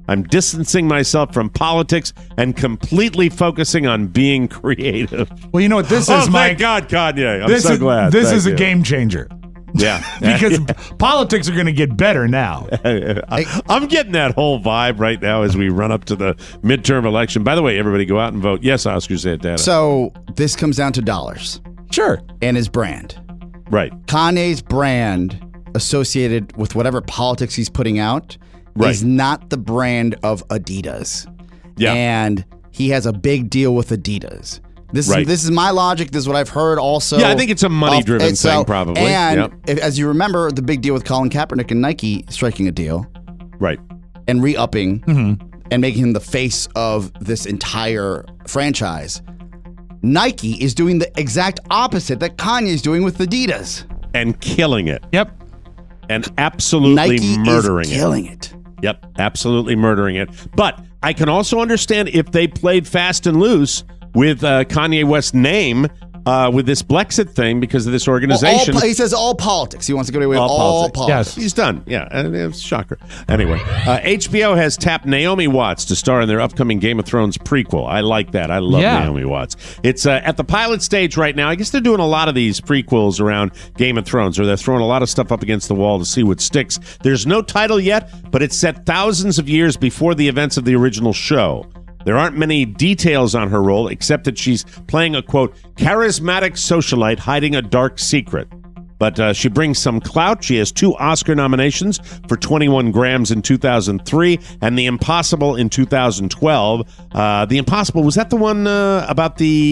I'm distancing myself from politics and completely focusing on being creative. Well, you know what this is, Mike? Thank God, Kanye. I'm so glad. This Thank is a you. game changer. Yeah. Because politics are going to get better now. I'm getting that whole vibe right now as we run up to the midterm election. By the way, everybody go out and vote. Yes, Oscar said that. So this comes down to dollars. Sure. And his brand. Right. Kanye's brand associated with whatever politics he's putting out is not the brand of Adidas. Yeah. And he has a big deal with Adidas. This is my logic. This is what I've heard also. Yeah, I think it's a money-driven thing, probably. And as you remember, the big deal with Colin Kaepernick and Nike striking a deal. Right. And re-upping and making him the face of this entire franchise. Nike is doing the exact opposite that Kanye is doing with Adidas. And killing it. Yep. And absolutely Nike murdering is killing it. Yep, absolutely murdering it. But I can also understand if they played fast and loose with Kanye West's name with this Blexit thing because of this organization. He says all politics. He wants to go away with all politics. Yes, he's done. Yeah, and it's a shocker. Anyway, HBO has tapped Naomi Watts to star in their upcoming Game of Thrones prequel. I like that. I love Naomi Watts. It's at the pilot stage right now. I guess they're doing a lot of these prequels around Game of Thrones, or they're throwing a lot of stuff up against the wall to see what sticks. There's no title yet, but it's set thousands of years before the events of the original show. There aren't many details on her role, except that she's playing a, quote, charismatic socialite hiding a dark secret. But she brings some clout. She has 2 Oscar nominations for 21 Grams in 2003 and The Impossible in 2012. The Impossible, was that the one about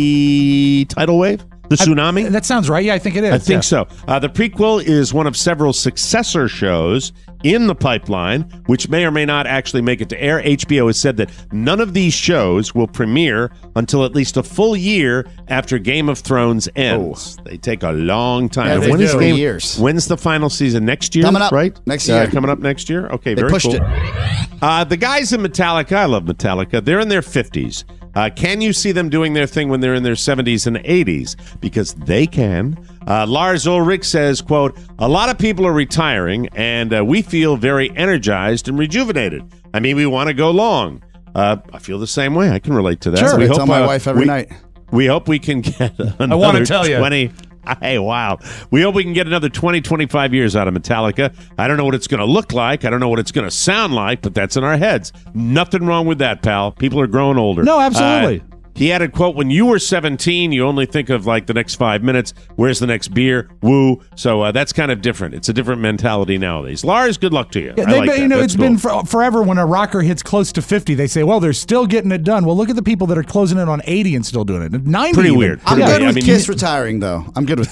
the tidal wave? The tsunami? That sounds right. Yeah, I think it is. I think so. The prequel is one of several successor shows in the pipeline, which may or may not actually make it to air. HBO has said that none of these shows will premiere until at least a full year after Game of Thrones ends. They take a long time. Yeah, And they when do. is 3 years. When's the final season? Next year? Coming up. Right? Next year. Coming up next year? Okay, They very pushed cool. it. The guys in Metallica, I love Metallica, they're in their 50s. Can you see them doing their thing when they're in their 70s and 80s? Because they can. Lars Ulrich says, quote, a lot of people are retiring, and we feel very energized and rejuvenated. I mean, we want to go long. I feel the same way. I can relate to that. Sure, We I hope, tell my wife every night. We hope we can get another I want to tell you. 20... Hey, wow. We hope we can get another 20, 25 years out of Metallica. I don't know what it's going to look like. I don't know what it's going to sound like, but that's in our heads. Nothing wrong with that, pal. People are growing older. No, absolutely. He added, quote, when you were 17, you only think of like the next 5 minutes. Where's the next beer? Woo. So that's kind of different. It's a different mentality nowadays. Lars, good luck to you. Yeah, I like that. you know, That's it's cool. been forever when a rocker hits close to 50, they say, well, they're still getting it done. Well, look at the people that are closing in on 80 and still doing it. 90 Pretty even. weird. I'm Pretty good weird. with I mean, Kiss retiring, though. I'm good with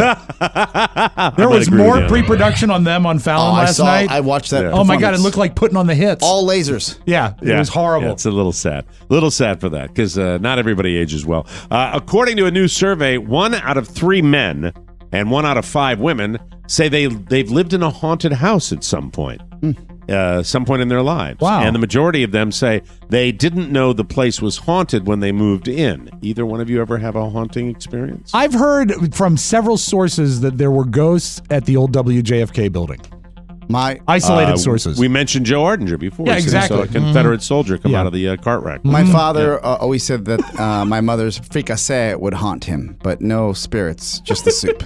that. There was agree with more you. pre-production on them on Fallon last night. I watched that. Oh, my God. It performance. looked like putting on the hits. All lasers. Yeah, it was horrible. Yeah, it's a little sad. A little sad for that because not everybody ages well. According to a new survey, 1 out of 3 men and 1 out of 5 women say they've lived in a haunted house at some point. Some point in their lives. Wow. And the majority of them say they didn't know the place was haunted when they moved in. Either one of you ever have a haunting experience? I've heard from several sources that there were ghosts at the old WJFK building. My Isolated sources. We mentioned Joe Ardinger before. Yeah, He said he exactly. saw a Confederate soldier come Yeah. out of the cart rack. My father always said that my mother's fricassee would haunt him, but no spirits, just the soup.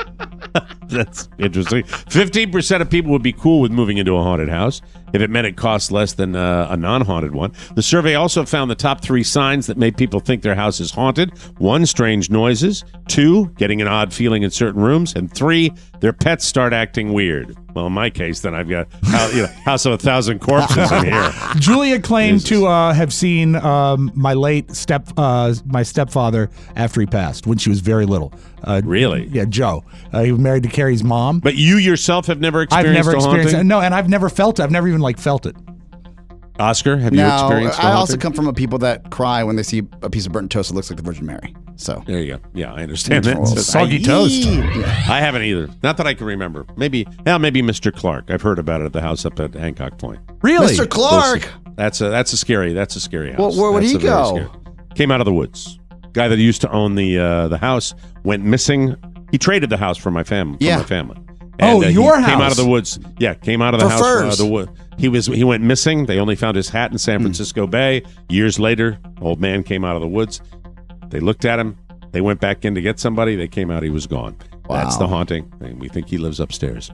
That's interesting. 15% of people would be cool with moving into a haunted house if it meant it costs less than a non-haunted one. The survey also found the top 3 signs that make people think their house is haunted. 1, strange noises. 2, getting an odd feeling in certain rooms. And 3, their pets start acting weird. Well, in my case, then I've got House of 1,000 Corpses in here. Julia claimed to have seen my late my stepfather after he passed when she was very little. Really? Yeah, Joe. He was married to Carrie's mom. But you yourself have never I've experienced never a experienced it. haunting? No, and I've never felt it. I've never even felt it. Oscar, have you Now, experienced a I haunting? also come from a people that cry when they see a piece of burnt toast that looks like the Virgin Mary. So There you go. Yeah, I understand that. Well, soggy toast. I haven't either. Not that I can remember. Maybe Mr. Clark. I've heard about it at the house up at Hancock Point. Really? Mr. Clark. That's a scary house. Well, where would That's he a very go? scary- Came out of the woods. Guy that used to own the house went missing. He traded the house for my family. Yeah. For my family. Oh, And, your he came house. out of the woods. Yeah, came out of the For house. furs. The wood. He went missing. They only found his hat in San Francisco Bay. Years later, old man came out of the woods. They looked at him. They went back in to get somebody. They came out. He was gone. Wow. That's the haunting. And we think he lives upstairs.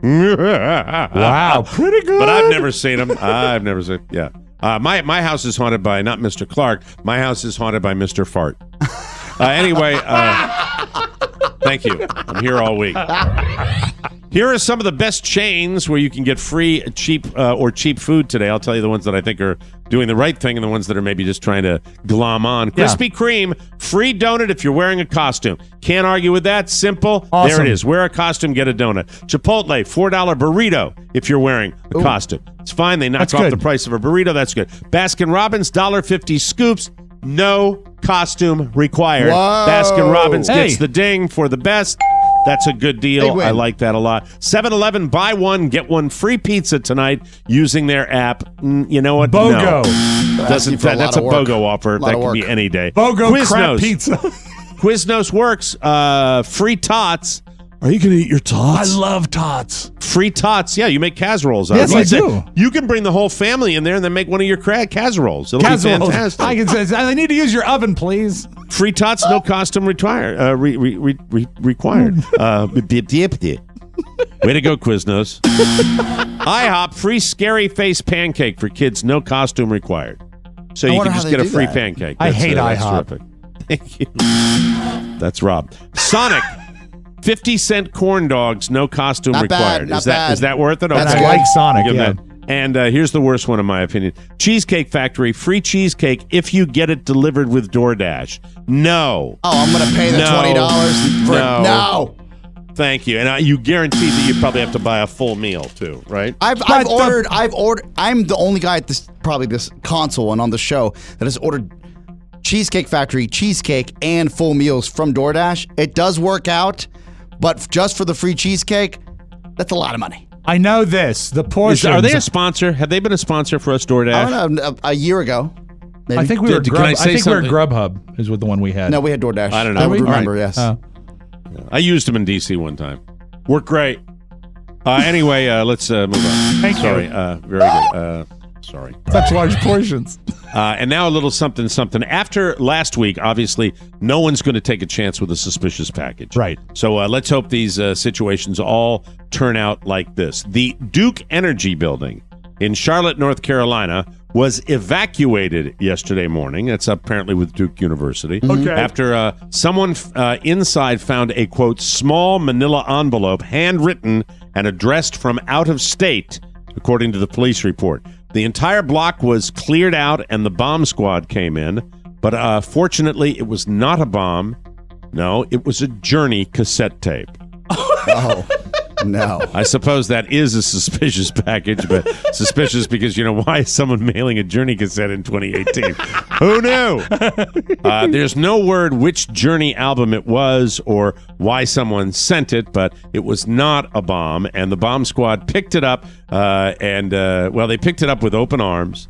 Wow, pretty good. But I've never seen him. Yeah. My house is haunted by not Mr. Clark. My house is haunted by Mr. Fart. Anyway, thank you. I'm here all week. Here are some of the best chains where you can get free, cheap food today. I'll tell you the ones that I think are doing the right thing and the ones that are maybe just trying to glom on. Krispy Kreme, free donut if you're wearing a costume. Can't argue with that. Simple. Awesome. There it is. Wear a costume, get a donut. Chipotle, $4 burrito if you're wearing a costume. It's fine. They knock off the price of a burrito. That's good. Baskin Robbins, $1.50 scoops. No costume required. Whoa. Baskin Robbins gets the ding for the best. That's a good deal. I like that a lot. 7-Eleven, buy one, get one free pizza tonight using their app. You know what? BOGO. No. That's a BOGO offer. That can be any day. BOGO Quiznos. crap pizza. Quiznos works. Free tots. Are you going to eat your tots? I love tots. Free tots. Yeah, you make casseroles out of Yes, I do. You can bring the whole family in there and then make one of your casseroles. It'll be fantastic. I can say, I need to use your oven, please. Free tots, no costume required. Way to go, Quiznos. IHOP, free scary face pancake for kids, no costume required. So you can just get a free pancake. I hate IHOP. That's terrific. Thank you. That's Rob. Sonic. 50-cent corn dogs, no costume required. Is that worth it? Okay. I like Sonic. Yeah. And here's the worst one in my opinion. Cheesecake Factory, free cheesecake if you get it delivered with DoorDash. No. Oh, I'm going to pay the $20 for it. No. Thank you. And you guarantee that you probably have to buy a full meal too, right? I've ordered. I'm the only guy at this console and on the show that has ordered Cheesecake Factory cheesecake and full meals from DoorDash. It does work out. But just for the free cheesecake, that's a lot of money. I know this. The portions. Are they a sponsor? Have they been a sponsor for us, DoorDash? I don't know. A year ago. Maybe. I think we were Grubhub is what the one we had. No, we had DoorDash. I don't know. I would remember, yes. I used them in D.C. one time. Worked great. Anyway, let's move on. Thank you. Sorry. Very good. Sorry. Such large portions. And now a little something. After last week, obviously, no one's going to take a chance with a suspicious package. Right. So let's hope these situations all turn out like this. The Duke Energy Building in Charlotte, North Carolina, was evacuated yesterday morning. That's apparently with Duke University. Okay. After someone inside found a, quote, small manila envelope handwritten and addressed from out of state, according to the police report. The entire block was cleared out and the bomb squad came in, but fortunately it was not a bomb. No, it was a Journey cassette tape. Oh, no. I suppose that is a suspicious package, but suspicious because, why is someone mailing a Journey cassette in 2018? Who knew? There's no word which Journey album it was or why someone sent it, but it was not a bomb, and the bomb squad picked it up, they picked it up with open arms.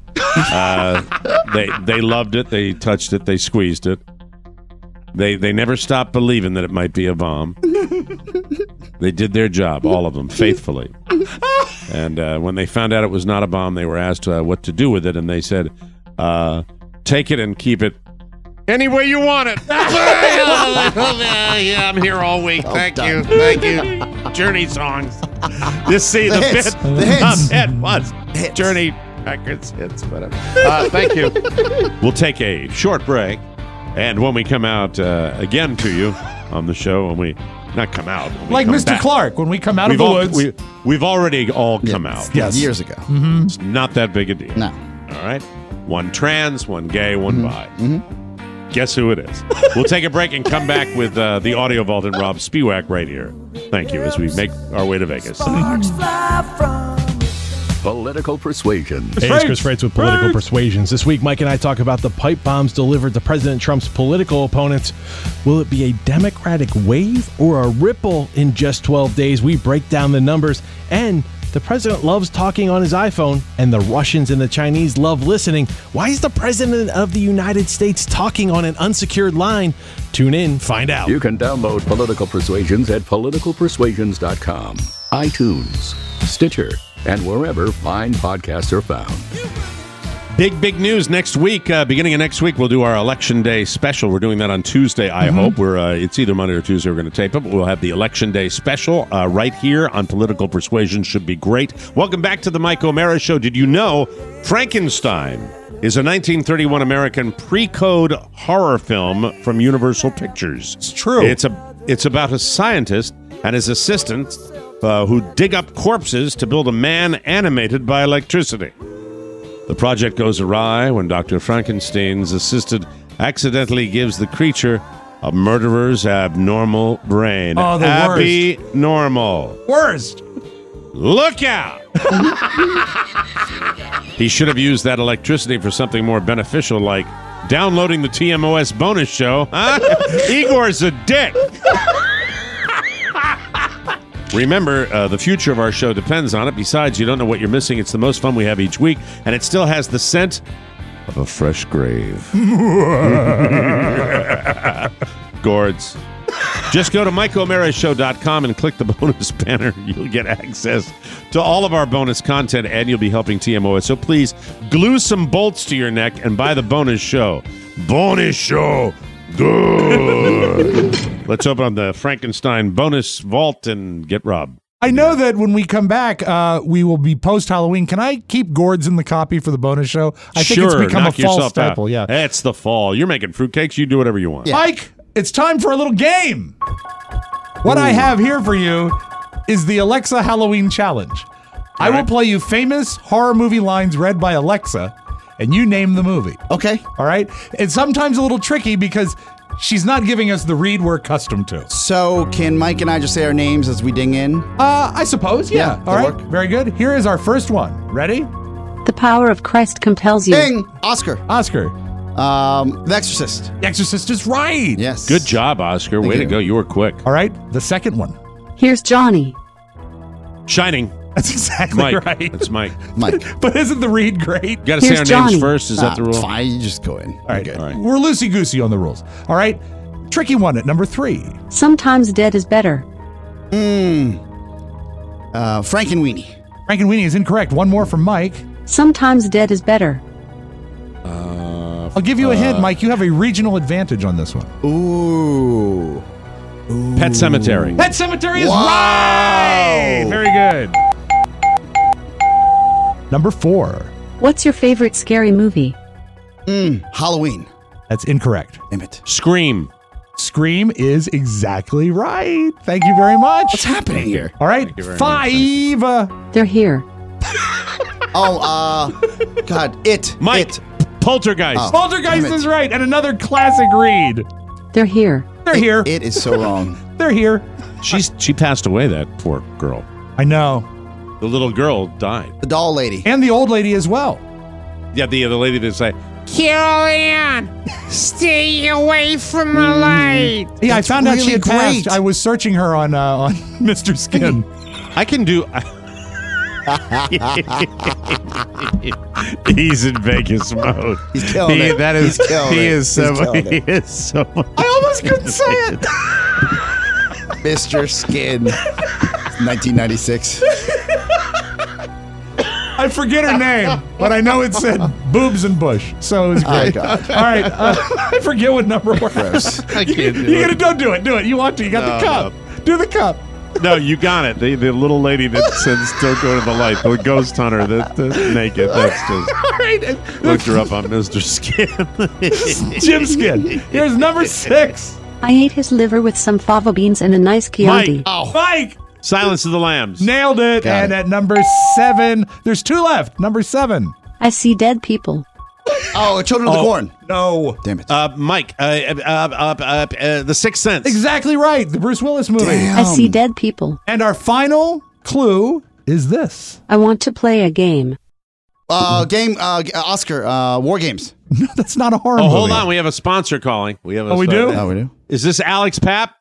They loved it. They touched it. They squeezed it. They never stopped believing that it might be a bomb. They did their job, all of them, faithfully. And when they found out it was not a bomb, they were asked what to do with it, and they said, take it and keep it any way you want it. Yeah, I'm here all week. Thank you. Journey songs. The hits. It was hits. Journey records, hits, whatever. Thank you. We'll take a short break. And when we come out again to you on the show, when we not come out, like Mr. Back. Clark, when we come out of the woods, we've already all come out. Yes, years ago. Mm-hmm. It's not that big a deal. No. All right, one trans, one gay, one bi. Mm-hmm. Guess who it is? We'll take a break and come back with the Audio Vault and Rob Spiewak right here. Thank you as we make our way to Vegas. Political Persuasion. Hey, it's Chris Freites with Political Persuasions. This week, Mike and I talk about the pipe bombs delivered to President Trump's political opponents. Will it be a Democratic wave or a ripple in just 12 days? We break down the numbers. And the president loves talking on his iPhone, and the Russians and the Chinese love listening. Why is the president of the United States talking on an unsecured line? Tune in, find out. You can download Political Persuasions at politicalpersuasions.com, iTunes, Stitcher, and wherever fine podcasts are found. Big news next week. Beginning of next week, we'll do our Election Day special. We're doing that on Tuesday, I hope. It's either Monday or Tuesday we're going to tape it, but we'll have the Election Day special right here on Political Persuasion. Should be great. Welcome back to the Mike O'Mara Show. Did you know Frankenstein is a 1931 American pre-code horror film from Universal Pictures? It's true. It's about a scientist and his assistant who dig up corpses to build a man animated by electricity. The project goes awry when Dr. Frankenstein's assistant accidentally gives the creature a murderer's abnormal brain. Oh, the worst. Abnormal. Worst. Look out! He should have used that electricity for something more beneficial, like downloading the TMOS bonus show. Huh? Igor's a dick. Remember, the future of our show depends on it. Besides, you don't know what you're missing. It's the most fun we have each week, and it still has the scent of a fresh grave. Gourds. Just go to MikeO'MaraShow.com and click the bonus banner. You'll get access to all of our bonus content, and you'll be helping TMOS. So please, glue some bolts to your neck and buy the bonus show. Bonus show. Good. Let's open up the Frankenstein bonus vault and get Rob. I know that when we come back, we will be post-Halloween. Can I keep gourds in the copy for the bonus show? I think it's become a fall staple. Yeah, it's the fall. You're making fruitcakes. You do whatever you want. Yeah. Mike, it's time for a little game. What I have here for you is the Alexa Halloween Challenge. I will play you famous horror movie lines read by Alexa, and you name the movie. Okay. All right? It's sometimes a little tricky because she's not giving us the read we're accustomed to. So can Mike and I just say our names as we ding in? I suppose, yeah. All right, very good. Here is our first one. Ready? The power of Christ compels you. Ding! Oscar. The Exorcist. The Exorcist is right. Yes. Good job, Oscar. Way to go. You were quick. All right, the second one. Here's Johnny. Shining. That's exactly right. That's Mike. But isn't the read great? You got to say our names first. Is that the rule? Fine, you just go in. All right. We're loosey-goosey on the rules. All right. Tricky one at number 3. Sometimes dead is better. Frankenweenie. Frankenweenie is incorrect. One more from Mike. Sometimes dead is better. I'll give you a hint, Mike. You have a regional advantage on this one. Ooh. Pet Sematary. Pet Sematary is right. Very good. Number 4. What's your favorite scary movie? Halloween. That's incorrect. Damn it. Scream. Scream is exactly right. Thank you very much. What's happening here? All right. 5. They're here. God. It. Mike. It. Poltergeist. Oh, Poltergeist is right. And another classic read. They're here. They're here. It is so wrong. They're here. She passed away, that poor girl. I know. The little girl died. The doll lady. And the old lady as well. Yeah, the lady that say, Killian, stay away from the light. Yeah, That's I found out she really had passed. great. I was searching her on Mr. Skin. I can do... He's in Vegas mode. He's killing it. That is, He's killing he it. is so. He's killing He it. is so. I almost couldn't say it. Mr. Skin. 1996. I forget her name, but I know it said boobs and bush, so it was great. Oh, God. All right, I forget what number we're Gross. I can't do You it. gotta don't do it. Do it. You want to? You got the cup. Do the cup. No, you got it. The little lady that says "Don't go to the light," the ghost hunter, the naked. That's just. All right. Looked her up on Mr. Skin. Jim Skin. Here's number 6. I ate his liver with some fava beans and a nice Chianti. Mike. Silence of the Lambs. Nailed it. Got And it. at number 7, there's 2 left. Number 7. I see dead people. Oh, Children of the Corn. No. Damn it. Mike. The Sixth Sense. Exactly right. The Bruce Willis movie. Damn. I see dead people. And our final clue is this. I want to play a game. Oscar, War Games. No, that's not a horror Oh, movie. hold on. We have a sponsor calling. We have. we do? Oh, we do? Is this Alex Papp?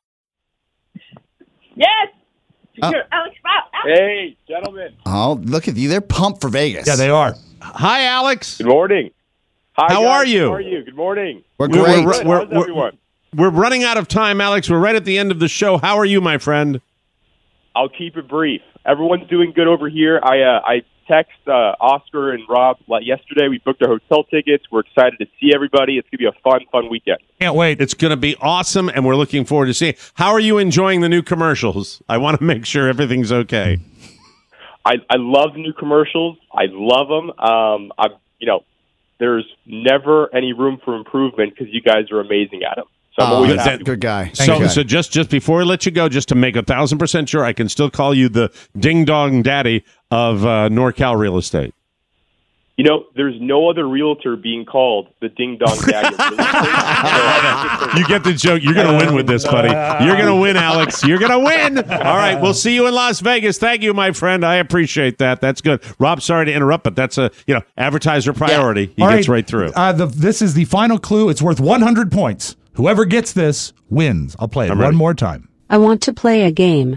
Yes! Oh. Here, Alex Pop. Hey, gentlemen. Oh, look at you. They're pumped for Vegas. Yeah, they are. Hi, Alex. Good morning. Hi, How guys. are you? How are you? Good morning. We're great. Good. How's everyone? We're running out of time, Alex. We're right at the end of the show. How are you, my friend? I'll keep it brief. Everyone's doing good over here. I text Oscar and Rob yesterday. We booked our hotel tickets. We're excited to see everybody. It's going to be a fun weekend. Can't wait. It's going to be awesome, and we're looking forward to seeing. How are you enjoying the new commercials? I want to make sure everything's okay. I love the new commercials. I love them. There's never any room for improvement because you guys are amazing at them. So I'm always happy. Good guy. So just before we let you go, just to make 1,000% sure, I can still call you the ding-dong daddy of NorCal real estate. You know, there's no other realtor being called the ding-dong daddy of real estate. You get the joke. You're going to win with this, buddy. You're going to win, Alex. You're going to win. All right, we'll see you in Las Vegas. Thank you, my friend. I appreciate that. That's good. Rob, sorry to interrupt, but that's a advertiser priority. He gets right through. This is the final clue. It's worth 100 points. Whoever gets this wins. I'll play it one more time. I want to play a game.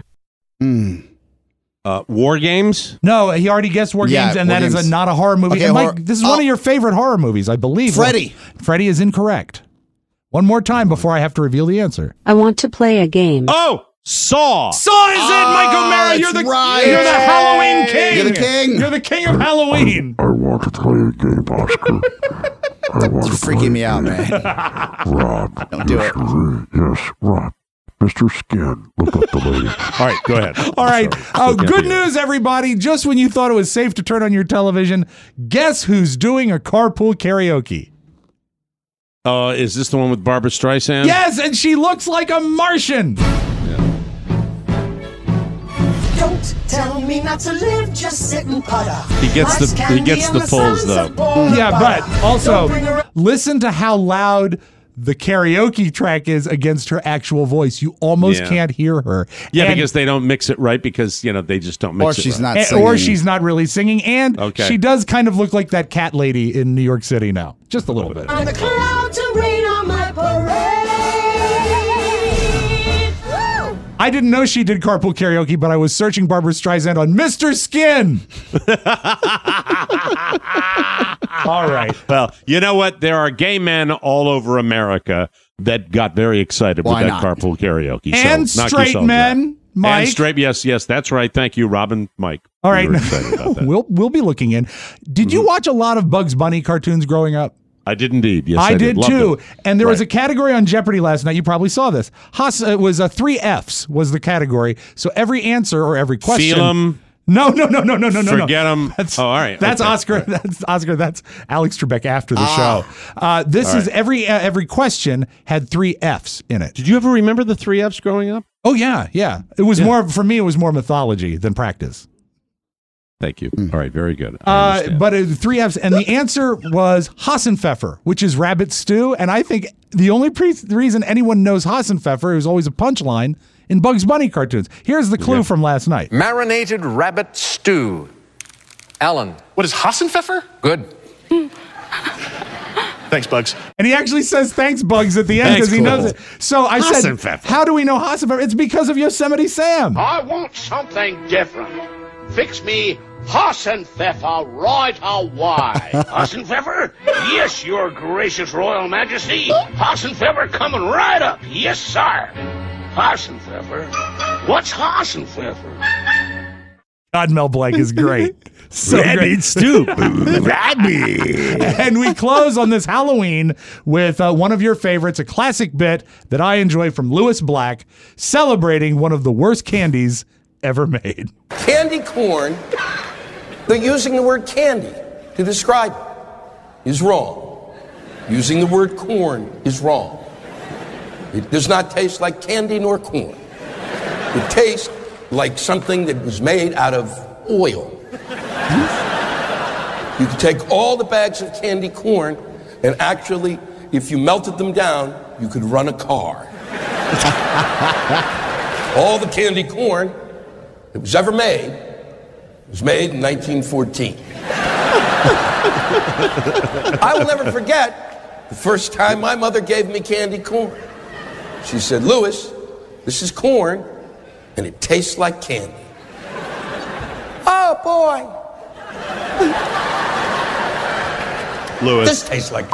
War Games? No, he already guessed War Games, and that is not a horror movie. Okay, and Mike, this is one of your favorite horror movies, I believe. Freddy. Freddy is incorrect. One more time before I have to reveal the answer. I want to play a game. Oh, Saw. Saw is it, Mike O'Mara. You're the Halloween king. You're the king. You're the king of Halloween. I want to play a game, Oscar. It's freaking me out, man. Rob. Don't do it. Yes, Rob. Mr. Skin, look up the lady. All right, go ahead. All right. Good news, everybody. Just when you thought it was safe to turn on your television, guess who's doing a carpool karaoke? Is this the one with Barbara Streisand? Yes, and she looks like a Martian. Don't tell me not to live, just sit and putter. He gets the pulls though. Yeah, but also listen to how loud the karaoke track is against her actual voice. You almost can't hear her. Yeah, because they don't mix it right because they just don't mix it right. Or she's not singing. Or she's not really singing. And she does kind of look like that cat lady in New York City now. Just a little bit. I'm the cloud to rain on my parade. I didn't know she did carpool karaoke, but I was searching Barbara Streisand on Mr. Skin. All right. Well, you know what? There are gay men all over America that got very excited with that carpool karaoke. And so straight men, Mike. And straight, yes, that's right. Thank you, Robin, Mike. All right. We were excited about that. We'll be looking in. Did you watch a lot of Bugs Bunny cartoons growing up? I did indeed. Yes, I did Loved too. them. And there was a category on Jeopardy last night. You probably saw this. It was 3 Fs was the category. So every answer or every question. Feel 'em. No. Forget them. All right. That's Oscar. Right. That's Oscar. That's Alex Trebek after the show. This is every question had 3 Fs in it. Did you ever remember the 3 Fs growing up? Oh yeah. It was more for me. It was more mythology than practice. Thank you. All right, very good. But 3 Fs, and the answer was Hassenpfeffer, which is rabbit stew. And I think the only reason anyone knows Hassenpfeffer is always a punchline in Bugs Bunny cartoons. Here's the clue from last night. Marinated rabbit stew. Alan. What is Hassenpfeffer? Good. Thanks, Bugs. And he actually says thanks, Bugs, at the end because he knows it. So I said, how do we know Hassenpfeffer? It's because of Yosemite Sam. I want something different. Fix me Hassenpfeffer right away. Hassenpfeffer? Yes, your gracious royal majesty. Hassenpfeffer coming right up. Yes, sir. Hassenpfeffer? What's Hassenpfeffer? God, Mel Blanc is great. So rabbit stew. Rabbit. And we close on this Halloween with one of your favorites, a classic bit that I enjoy from Lewis Black, celebrating one of the worst candies ever made. Candy corn, but using the word candy to describe it is wrong. Using the word corn is wrong. It does not taste like candy nor corn. It tastes like something that was made out of oil. You could take all the bags of candy corn and actually, if you melted them down, you could run a car. All the candy corn that was ever made was made in 1914. I will never forget the first time my mother gave me candy corn. She said, Lewis, this is corn, and it tastes like candy. Oh, boy. Lewis. This tastes like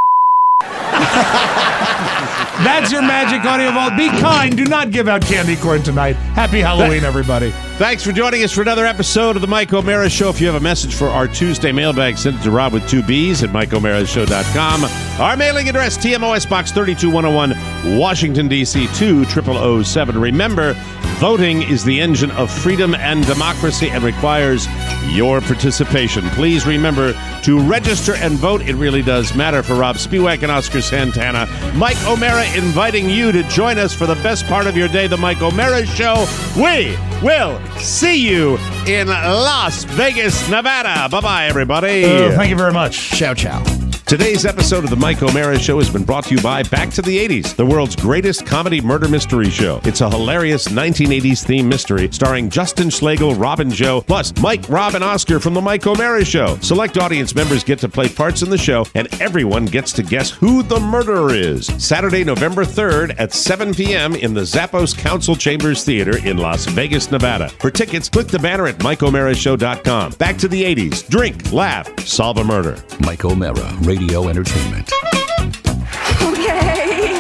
That's your magic audio vault. Be kind. Do not give out candy corn tonight. Happy Halloween, everybody. Thanks for joining us for another episode of the Mike O'Mara Show. If you have a message for our Tuesday mailbag, send it to Rob with 2 B's at MikeO'MaraShow.com. Our mailing address, TMOS Box 32101, Washington, D.C. 20007. Remember, voting is the engine of freedom and democracy and requires your participation. Please remember to register and vote. It really does matter. For Rob Spiewak and Oscar Santana, Mike O'Mara inviting you to join us for the best part of your day, the Mike O'Mara Show. We will see you in Las Vegas, Nevada. Bye-bye, everybody. Thank you very much. Ciao, ciao. Today's episode of the Mike O'Mara Show has been brought to you by Back to the 80s, the world's greatest comedy murder mystery show. It's a hilarious 1980s theme mystery starring Justin Schlegel, Rob and Joe, plus Mike, Rob, and Oscar from the Mike O'Mara Show. Select audience members get to play parts in the show, and everyone gets to guess who the murderer is. Saturday, November 3rd at 7 p.m. in the Zappos Council Chambers Theater in Las Vegas, Nevada. For tickets, click the banner at MikeO'MaraShow.com. Back to the 80s. Drink, laugh, solve a murder. Mike O'Mara, Radio Entertainment. Okay.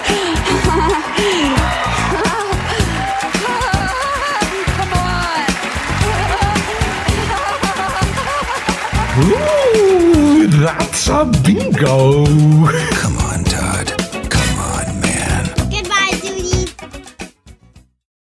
Come on. Ooh, that's a bingo. Come